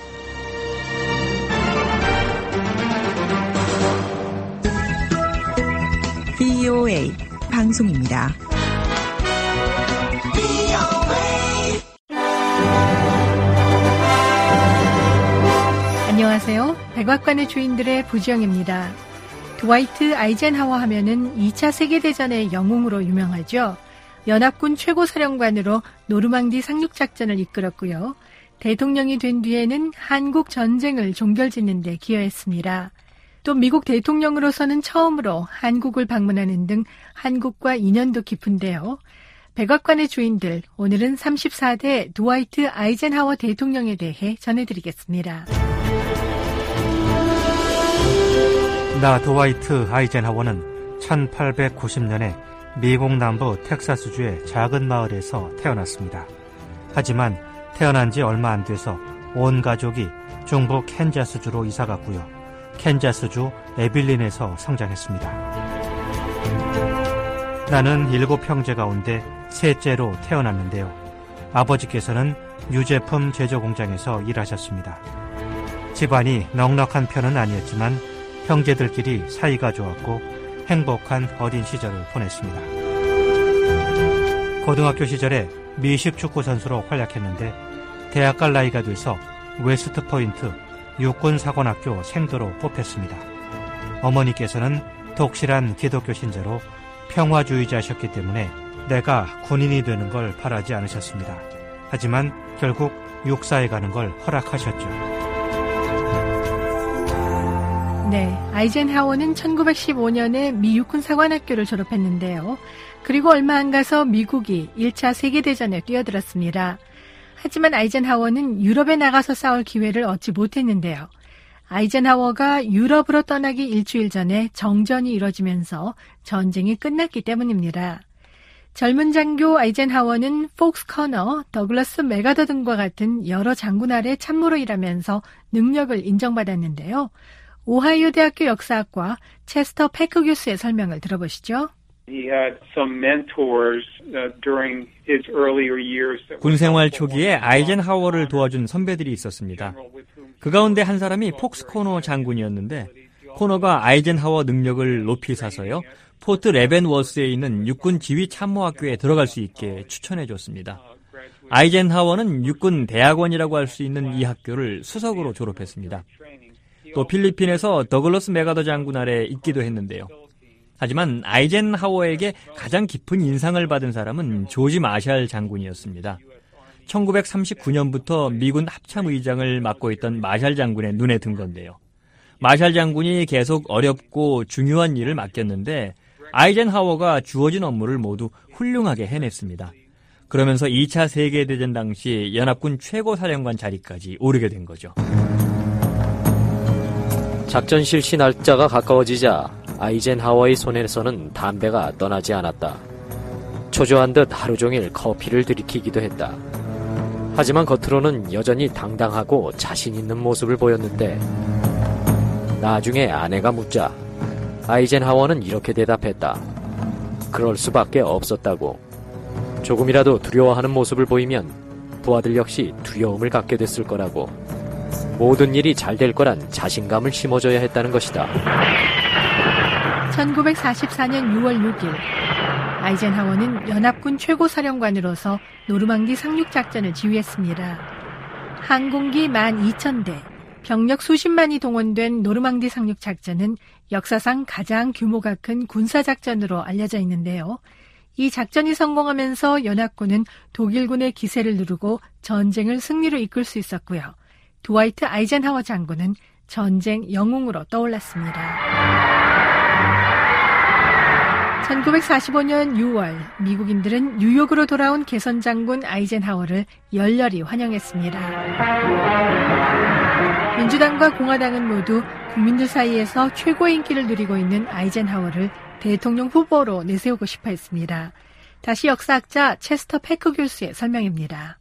브이오에이 방송입니다. 안녕하세요. 백악관의 주인들의 부지영입니다. 드와이트 아이젠하워 하면은 이 차 세계대전의 영웅으로 유명하죠. 연합군 최고사령관으로 노르망디 상륙작전을 이끌었고요. 대통령이 된 뒤에는 한국 전쟁을 종결짓는 데 기여했습니다. 또 미국 대통령으로서는 처음으로 한국을 방문하는 등 한국과 인연도 깊은데요. 백악관의 주인들, 오늘은 삼십사 대 드와이트 아이젠하워 대통령에 대해 전해드리겠습니다. 나 드와이트 아이젠하워는 천팔백구십 년에 미국 남부 텍사스주의 작은 마을에서 태어났습니다. 하지만 태어난 지 얼마 안 돼서 온 가족이 중부 캔자스주로 이사갔고요. 캔자스주 에빌린에서 성장했습니다. 나는 일곱 형제 가운데 셋째로 태어났는데요. 아버지께서는 유제품 제조 공장에서 일하셨습니다. 집안이 넉넉한 편은 아니었지만 형제들끼리 사이가 좋았고 행복한 어린 시절을 보냈습니다. 고등학교 시절에 미식 축구 선수로 활약했는데 대학 갈 나이가 돼서 웨스트포인트 육군사관학교 생도로 뽑혔습니다. 어머니께서는 독실한 기독교 신자로 평화주의자셨기 때문에 내가 군인이 되는 걸 바라지 않으셨습니다. 하지만 결국 육사에 가는 걸 허락하셨죠. 네, 아이젠하워는 천구백십오 년에 미 육군사관학교를 졸업했는데요. 그리고 얼마 안 가서 미국이 일 차 세계대전에 뛰어들었습니다. 하지만 아이젠하워는 유럽에 나가서 싸울 기회를 얻지 못했는데요. 아이젠하워가 유럽으로 떠나기 일주일 전에 정전이 이뤄지면서 전쟁이 끝났기 때문입니다. 젊은 장교 아이젠하워는 폭스 커너, 더글라스 맥아더 등과 같은 여러 장군 아래 참모로 일하면서 능력을 인정받았는데요. 오하이오 대학교 역사학과 체스터 패크 교수의 설명을 들어보시죠. 군 생활 초기에 아이젠하워를 도와준 선배들이 있었습니다. 그 가운데 한 사람이 폭스 코너 장군이었는데 코너가 아이젠하워 능력을 높이 사서요 포트 레벤워스에 있는 육군 지휘 참모학교에 들어갈 수 있게 추천해줬습니다. 아이젠하워는 육군 대학원이라고 할 수 있는 이 학교를 수석으로 졸업했습니다. 또 필리핀에서 더글러스 맥아더 장군 아래 있기도 했는데요. 하지만 아이젠하워에게 가장 깊은 인상을 받은 사람은 조지 마샬 장군이었습니다. 천구백삼십구 년부터 미군 합참의장을 맡고 있던 마샬 장군의 눈에 든 건데요. 마샬 장군이 계속 어렵고 중요한 일을 맡겼는데 아이젠하워가 주어진 업무를 모두 훌륭하게 해냈습니다. 그러면서 이 차 세계대전 당시 연합군 최고사령관 자리까지 오르게 된 거죠. 작전 실시 날짜가 가까워지자 아이젠하워의 손에서는 담배가 떠나지 않았다. 초조한 듯 하루 종일 커피를 들이키기도 했다. 하지만 겉으로는 여전히 당당하고 자신 있는 모습을 보였는데 나중에 아내가 묻자 아이젠하워는 이렇게 대답했다. 그럴 수밖에 없었다고. 조금이라도 두려워하는 모습을 보이면 부하들 역시 두려움을 갖게 됐을 거라고. 모든 일이 잘 될 거란 자신감을 심어줘야 했다는 것이다. 천구백사십사 년 유월 육일 아이젠하워는 연합군 최고사령관으로서 노르망디 상륙작전을 지휘했습니다. 항공기 만 이천 대, 병력 수십만이 동원된 노르망디 상륙작전은 역사상 가장 규모가 큰 군사작전으로 알려져 있는데요. 이 작전이 성공하면서 연합군은 독일군의 기세를 누르고 전쟁을 승리로 이끌 수 있었고요. 드와이트 아이젠하워 장군은 전쟁 영웅으로 떠올랐습니다. 천구백사십오 년 유월 미국인들은 뉴욕으로 돌아온 개선 장군 아이젠하워를 열렬히 환영했습니다. 민주당과 공화당은 모두 국민들 사이에서 최고의 인기를 누리고 있는 아이젠하워를 대통령 후보로 내세우고 싶어 했습니다. 다시 역사학자 체스터 패크 교수의 설명입니다.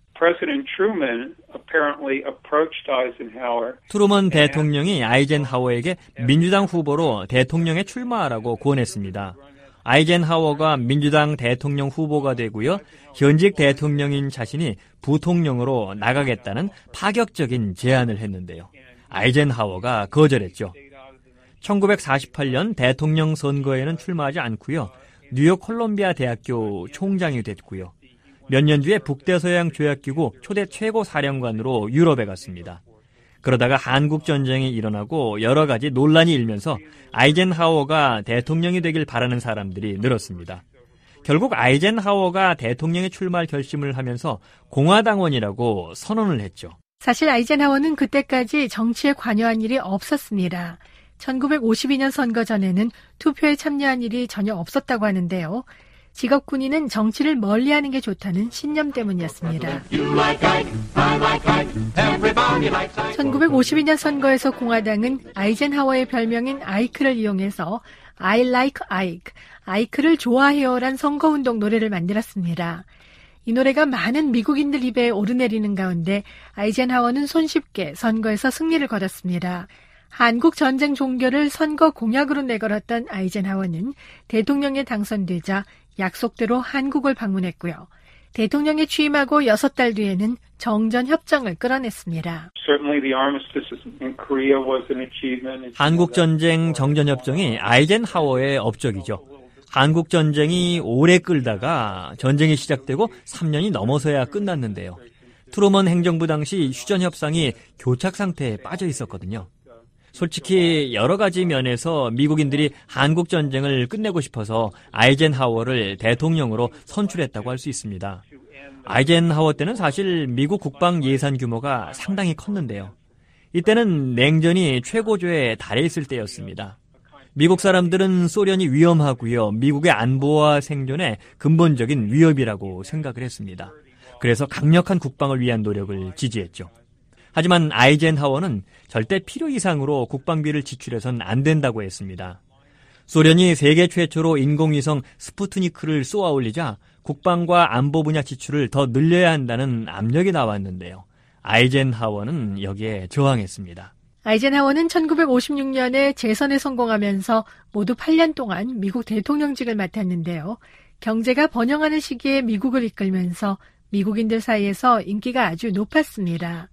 트루먼 대통령이 아이젠하워에게 민주당 후보로 대통령에 출마하라고 권했습니다. 아이젠하워가 민주당 대통령 후보가 되고요. 현직 대통령인 자신이 부통령으로 나가겠다는 파격적인 제안을 했는데요. 아이젠하워가 거절했죠. 천구백사십팔 년 대통령 선거에는 출마하지 않고요. 뉴욕 콜롬비아 대학교 총장이 됐고요. 몇 년 뒤에 북대서양 조약기구 초대 최고사령관으로 유럽에 갔습니다. 그러다가 한국전쟁이 일어나고 여러 가지 논란이 일면서 아이젠하워가 대통령이 되길 바라는 사람들이 늘었습니다. 결국 아이젠하워가 대통령에 출마할 결심을 하면서 공화당원이라고 선언을 했죠. 사실 아이젠하워는 그때까지 정치에 관여한 일이 없었습니다. 천구백오십이 년 선거 전에는 투표에 참여한 일이 전혀 없었다고 하는데요. 직업 군인은 정치를 멀리하는 게 좋다는 신념 때문이었습니다. 천구백오십이 년 선거에서 공화당은 아이젠하워의 별명인 아이크를 이용해서 I like Ike, 아이크를 좋아해요란 선거운동 노래를 만들었습니다. 이 노래가 많은 미국인들 입에 오르내리는 가운데 아이젠하워는 손쉽게 선거에서 승리를 거뒀습니다. 한국 전쟁 종결을 선거 공약으로 내걸었던 아이젠하워는 대통령에 당선되자 약속대로 한국을 방문했고요. 대통령에 취임하고 여섯 달 뒤에는 정전 협정을 끌어냈습니다. 한국 전쟁 정전 협정이 아이젠하워의 업적이죠. 한국 전쟁이 오래 끌다가 전쟁이 시작되고 삼 년이 넘어서야 끝났는데요. 트루먼 행정부 당시 휴전 협상이 교착 상태에 빠져 있었거든요. 솔직히 여러 가지 면에서 미국인들이 한국 전쟁을 끝내고 싶어서 아이젠하워를 대통령으로 선출했다고 할 수 있습니다. 아이젠하워 때는 사실 미국 국방 예산 규모가 상당히 컸는데요. 이때는 냉전이 최고조에 달해 있을 때였습니다. 미국 사람들은 소련이 위험하고요. 미국의 안보와 생존에 근본적인 위협이라고 생각을 했습니다. 그래서 강력한 국방을 위한 노력을 지지했죠. 하지만 아이젠하워는 절대 필요 이상으로 국방비를 지출해서는 안 된다고 했습니다. 소련이 세계 최초로 인공위성 스푸트니크를 쏘아 올리자 국방과 안보 분야 지출을 더 늘려야 한다는 압력이 나왔는데요. 아이젠하워는 여기에 저항했습니다. 아이젠하워는 천구백오십육 년에 재선에 성공하면서 모두 팔 년 동안 미국 대통령직을 맡았는데요. 경제가 번영하는 시기에 미국을 이끌면서 미국인들 사이에서 인기가 아주 높았습니다.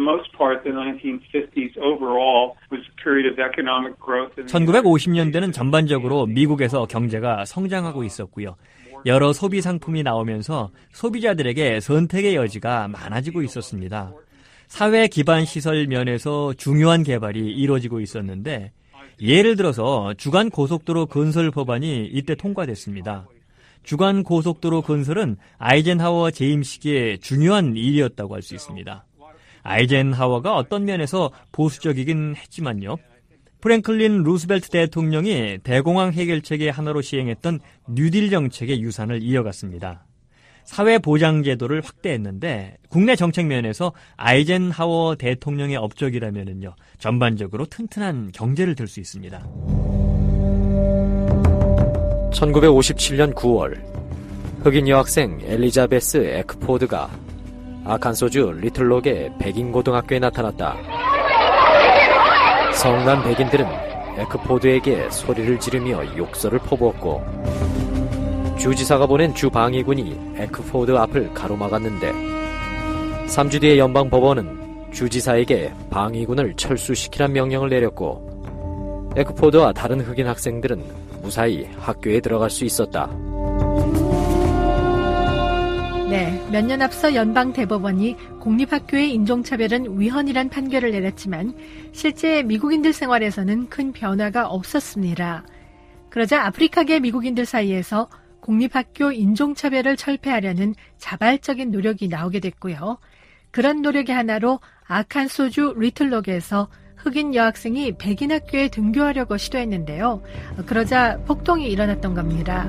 천구백오십 년대는 전반적으로 미국에서 경제가 성장하고 있었고요. 여러 소비 상품이 나오면서 소비자들에게 선택의 여지가 많아지고 있었습니다. 사회 기반 시설 면에서 중요한 개발이 이루어지고 있었는데 예를 들어서 주간 고속도로 건설 법안이 이때 통과됐습니다. 주간 고속도로 건설은 아이젠하워 재임 시기에 중요한 일이었다고 할 수 있습니다. 아이젠하워가 어떤 면에서 보수적이긴 했지만요. 프랭클린 루스벨트 대통령이 대공황 해결책의 하나로 시행했던 뉴딜 정책의 유산을 이어갔습니다. 사회보장제도를 확대했는데 국내 정책 면에서 아이젠하워 대통령의 업적이라면요, 전반적으로 튼튼한 경제를 들 수 있습니다. 천구백오십칠 년 구월, 흑인 여학생 엘리자베스 에크포드가 아칸소주 리틀록의 백인 고등학교에 나타났다. 성난 백인들은 에크포드에게 소리를 지르며 욕설을 퍼부었고 주지사가 보낸 주방위군이 에크포드 앞을 가로막았는데 삼 주 뒤에 연방법원은 주지사에게 방위군을 철수시키란 명령을 내렸고 에크포드와 다른 흑인 학생들은 무사히 학교에 들어갈 수 있었다. 네, 몇 년 앞서 연방대법원이 공립학교의 인종차별은 위헌이란 판결을 내렸지만 실제 미국인들 생활에서는 큰 변화가 없었습니다. 그러자 아프리카계 미국인들 사이에서 공립학교 인종차별을 철폐하려는 자발적인 노력이 나오게 됐고요. 그런 노력의 하나로 아칸소주 리틀록에서 흑인 여학생이 백인 학교에 등교하려고 시도했는데요. 그러자 폭동이 일어났던 겁니다.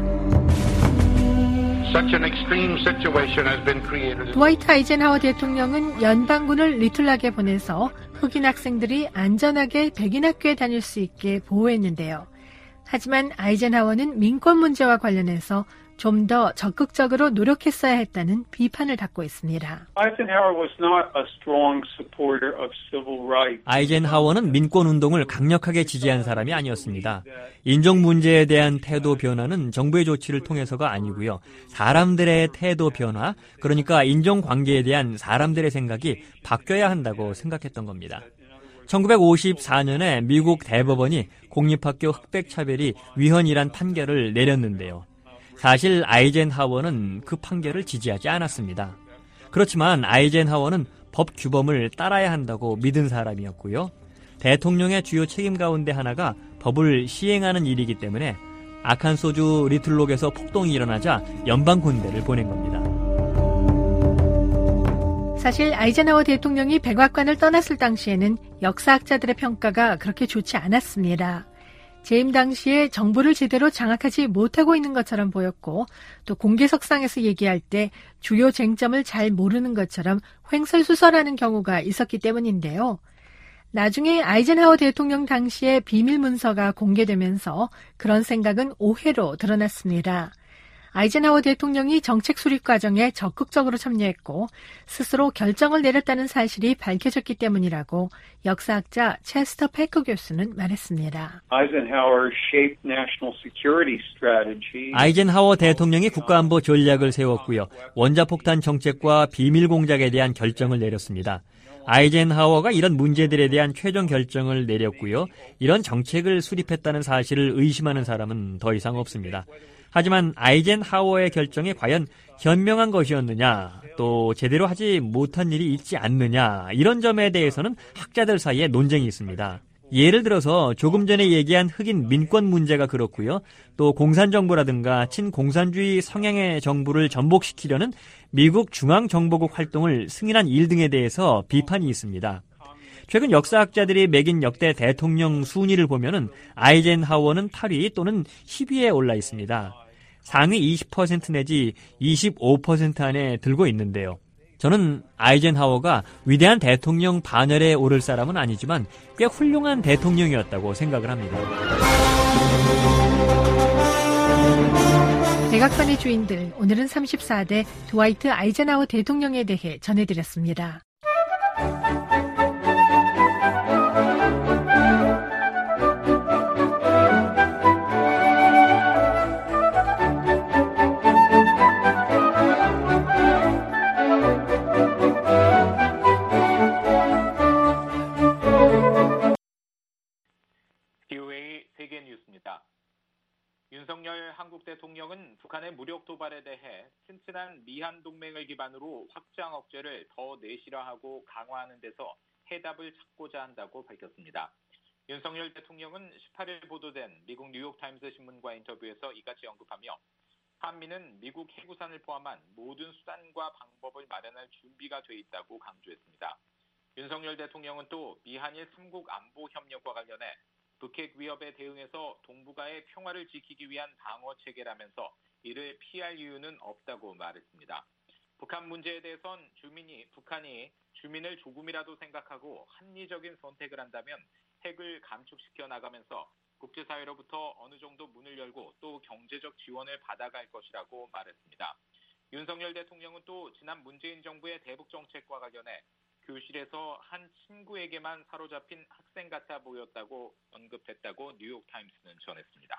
드와이트 아이젠하워 대통령은 연방군을 리틀락에 보내서 흑인 학생들이 안전하게 백인 학교에 다닐 수 있게 보호했는데요. 하지만 아이젠하워는 민권 문제와 관련해서 좀 더 적극적으로 노력했어야 했다는 비판을 받고 있습니다. 아이젠하워는 민권운동을 강력하게 지지한 사람이 아니었습니다. 인종 문제에 대한 태도 변화는 정부의 조치를 통해서가 아니고요. 사람들의 태도 변화, 그러니까 인종관계에 대한 사람들의 생각이 바뀌어야 한다고 생각했던 겁니다. 천구백오십사 년에 미국 대법원이 공립학교 흑백차별이 위헌이란 판결을 내렸는데요. 사실 아이젠하워는 그 판결을 지지하지 않았습니다. 그렇지만 아이젠하워는 법 규범을 따라야 한다고 믿은 사람이었고요. 대통령의 주요 책임 가운데 하나가 법을 시행하는 일이기 때문에 아칸소주 리틀록에서 폭동이 일어나자 연방 군대를 보낸 겁니다. 사실 아이젠하워 대통령이 백악관을 떠났을 당시에는 역사학자들의 평가가 그렇게 좋지 않았습니다. 재임 당시에 정부를 제대로 장악하지 못하고 있는 것처럼 보였고 또 공개석상에서 얘기할 때 주요 쟁점을 잘 모르는 것처럼 횡설수설하는 경우가 있었기 때문인데요. 나중에 아이젠하워 대통령 당시에 비밀 문서가 공개되면서 그런 생각은 오해로 드러났습니다. 아이젠하워 대통령이 정책 수립 과정에 적극적으로 참여했고 스스로 결정을 내렸다는 사실이 밝혀졌기 때문이라고 역사학자 체스터 패크 교수는 말했습니다. 아이젠하워 대통령이 국가안보 전략을 세웠고요. 원자폭탄 정책과 비밀 공작에 대한 결정을 내렸습니다. 아이젠하워가 이런 문제들에 대한 최종 결정을 내렸고요. 이런 정책을 수립했다는 사실을 의심하는 사람은 더 이상 없습니다. 하지만 아이젠하워의 결정이 과연 현명한 것이었느냐, 또 제대로 하지 못한 일이 있지 않느냐, 이런 점에 대해서는 학자들 사이에 논쟁이 있습니다. 예를 들어서 조금 전에 얘기한 흑인 민권 문제가 그렇고요. 또 공산정부라든가 친공산주의 성향의 정부를 전복시키려는 미국 중앙정보국 활동을 승인한 일 등에 대해서 비판이 있습니다. 최근 역사학자들이 매긴 역대 대통령 순위를 보면은 아이젠하워는 팔 위 또는 십 위에 올라 있습니다. 상위 이십 퍼센트 내지 이십오 퍼센트 안에 들고 있는데요. 저는 아이젠하워가 위대한 대통령 반열에 오를 사람은 아니지만 꽤 훌륭한 대통령이었다고 생각을 합니다. 백악관의 주인들, 오늘은 삼십사 대 드와이트 아이젠하워 대통령에 대해 전해드렸습니다. 윤석열 한국 대통령은 북한의 무력 도발에 대해 튼튼한 미한 동맹을 기반으로 확장 억제를 더 내실화하고 강화하는 데서 해답을 찾고자 한다고 밝혔습니다. 윤석열 대통령은 십팔 일 보도된 미국 뉴욕타임스 신문과 인터뷰에서 이같이 언급하며 한미는 미국 해구산을 포함한 모든 수단과 방법을 마련할 준비가 돼 있다고 강조했습니다. 윤석열 대통령은 또 미한일 삼국 안보 협력과 관련해 북핵 위협에 대응해서 동북아의 평화를 지키기 위한 방어 체계라면서 이를 피할 이유는 없다고 말했습니다. 북한 문제에 대해선 주민이 북한이 주민을 조금이라도 생각하고 합리적인 선택을 한다면 핵을 감축시켜 나가면서 국제사회로부터 어느 정도 문을 열고 또 경제적 지원을 받아갈 것이라고 말했습니다. 윤석열 대통령은 또 지난 문재인 정부의 대북 정책과 관련해 교실에서 한 친구에게만 사로잡힌 학생 같아 보였다고 언급했다고 뉴욕타임스는 전했습니다.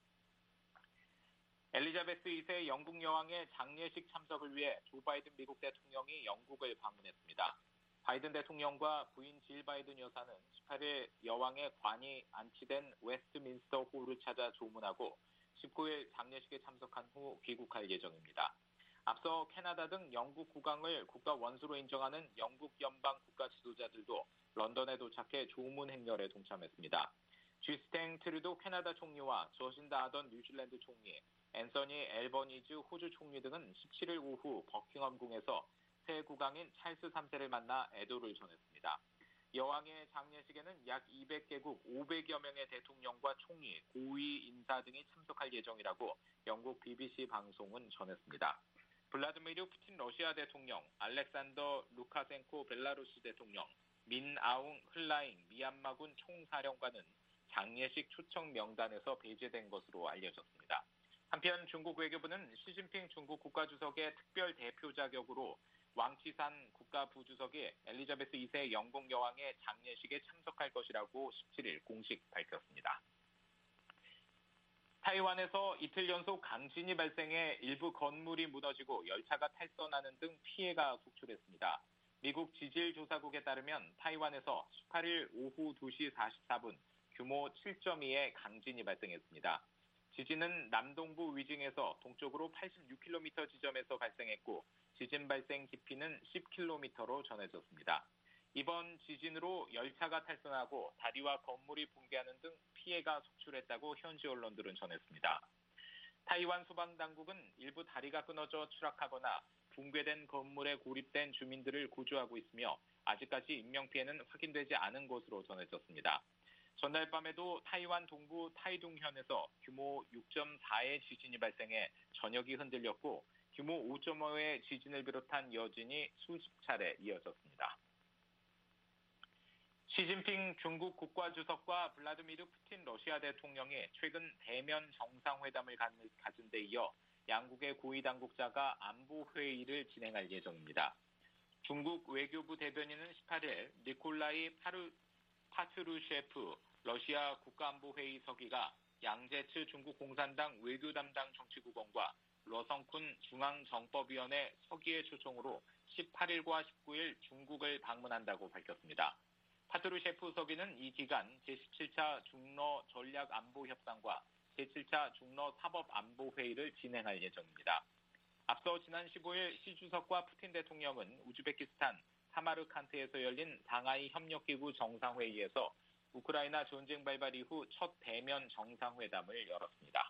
엘리자베스 이 세 영국 여왕의 장례식 참석을 위해 조 바이든 미국 대통령이 영국을 방문했습니다. 바이든 대통령과 부인 질 바이든 여사는 십팔 일 여왕의 관이 안치된 웨스트민스터 홀을 찾아 조문하고 십구 일 장례식에 참석한 후 귀국할 예정입니다. 앞서 캐나다 등 영국 국왕을 국가 원수로 인정하는 영국 연방 국가 지도자들도 런던에 도착해 조문 행렬에 동참했습니다. 주스탱 트루도 캐나다 총리와 저신다 아던 뉴질랜드 총리, 앤서니 앨버니즈 호주 총리 등은 십칠 일 오후 버킹엄궁에서 새 국왕인 찰스 삼 세를 만나 애도를 전했습니다. 여왕의 장례식에는 약 이백 개국 오백여 명의 대통령과 총리, 고위 인사 등이 참석할 예정이라고 영국 비비씨 방송은 전했습니다. 블라디미르 푸틴 러시아 대통령, 알렉산더 루카센코 벨라루스 대통령, 민아웅 흘라잉 미얀마군 총사령관은 장례식 초청 명단에서 배제된 것으로 알려졌습니다. 한편 중국 외교부는 시진핑 중국 국가주석의 특별 대표 자격으로 왕치산 국가부주석이 엘리자베스 이 세 영국 여왕의 장례식에 참석할 것이라고 십칠 일 공식 밝혔습니다. 타이완에서 이틀 연속 강진이 발생해 일부 건물이 무너지고 열차가 탈선하는 등 피해가 속출했습니다. 미국 지질조사국에 따르면 타이완에서 십팔 일 오후 두 시 사십사 분 규모 칠 점 이의 강진이 발생했습니다. 지진은 남동부 위징에서 동쪽으로 팔십육 킬로미터 지점에서 발생했고 지진 발생 깊이는 십 킬로미터로 전해졌습니다. 이번 지진으로 열차가 탈선하고 다리와 건물이 붕괴하는 등 피해가 속출했다고 현지 언론들은 전했습니다. 타이완 소방당국은 일부 다리가 끊어져 추락하거나 붕괴된 건물에 고립된 주민들을 구조하고 있으며 아직까지 인명피해는 확인되지 않은 것으로 전해졌습니다. 전날 밤에도 타이완 동부 타이둥현에서 규모 육 점 사의 지진이 발생해 전역이 흔들렸고 규모 오 점 오의 지진을 비롯한 여진이 수십 차례 이어졌습니다. 시진핑 중국 국가주석과 블라디미르 푸틴 러시아 대통령이 최근 대면 정상회담을 가진 데 이어 양국의 고위 당국자가 안보 회의를 진행할 예정입니다. 중국 외교부 대변인은 십팔 일 니콜라이 파르, 파트루셰프 러시아 국가안보회의 서기가 양제츠 중국 공산당 외교 담당 정치국원과 러성쿤 중앙정법위원회 서기의 초청으로 십팔 일과 십구 일 중국을 방문한다고 밝혔습니다. 파트루셰프 서기는 이 기간 제십칠 차 중러 전략안보협상과 제칠 차 중러 사법안보회의를 진행할 예정입니다. 앞서 지난 십오 일 시 주석과 푸틴 대통령은 우즈베키스탄 사마르칸트에서 열린 상하이 협력기구 정상회의에서 우크라이나 전쟁 발발 이후 첫 대면 정상회담을 열었습니다.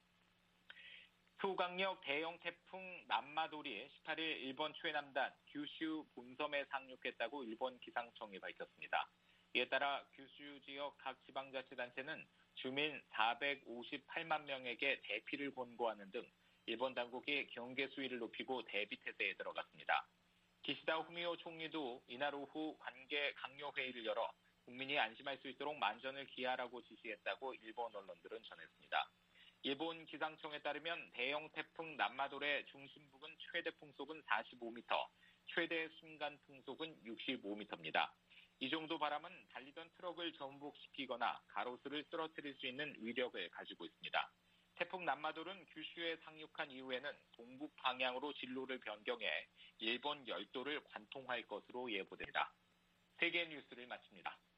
초강력 대형 태풍 남마돌이 십팔 일 일본 최남단 규슈 본섬에 상륙했다고 일본 기상청이 밝혔습니다. 이에 따라 규슈 지역 각 지방자치단체는 주민 사백오십팔만 명에게 대피를 권고하는 등 일본 당국이 경계 수위를 높이고 대비 태세에 들어갔습니다. 기시다 후미오 총리도 이날 오후 관계 강요 회의를 열어 국민이 안심할 수 있도록 만전을 기하라고 지시했다고 일본 언론들은 전했습니다. 일본 기상청에 따르면 대형 태풍 남마돌의 중심 부근 최대 풍속은 사십오 미터, 최대 순간 풍속은 육십오 미터입니다. 이 정도 바람은 달리던 트럭을 전복시키거나 가로수를 쓰러뜨릴 수 있는 위력을 가지고 있습니다. 태풍 남마돌은 규슈에 상륙한 이후에는 동북 방향으로 진로를 변경해 일본 열도를 관통할 것으로 예보됩니다. 세계 뉴스를 마칩니다.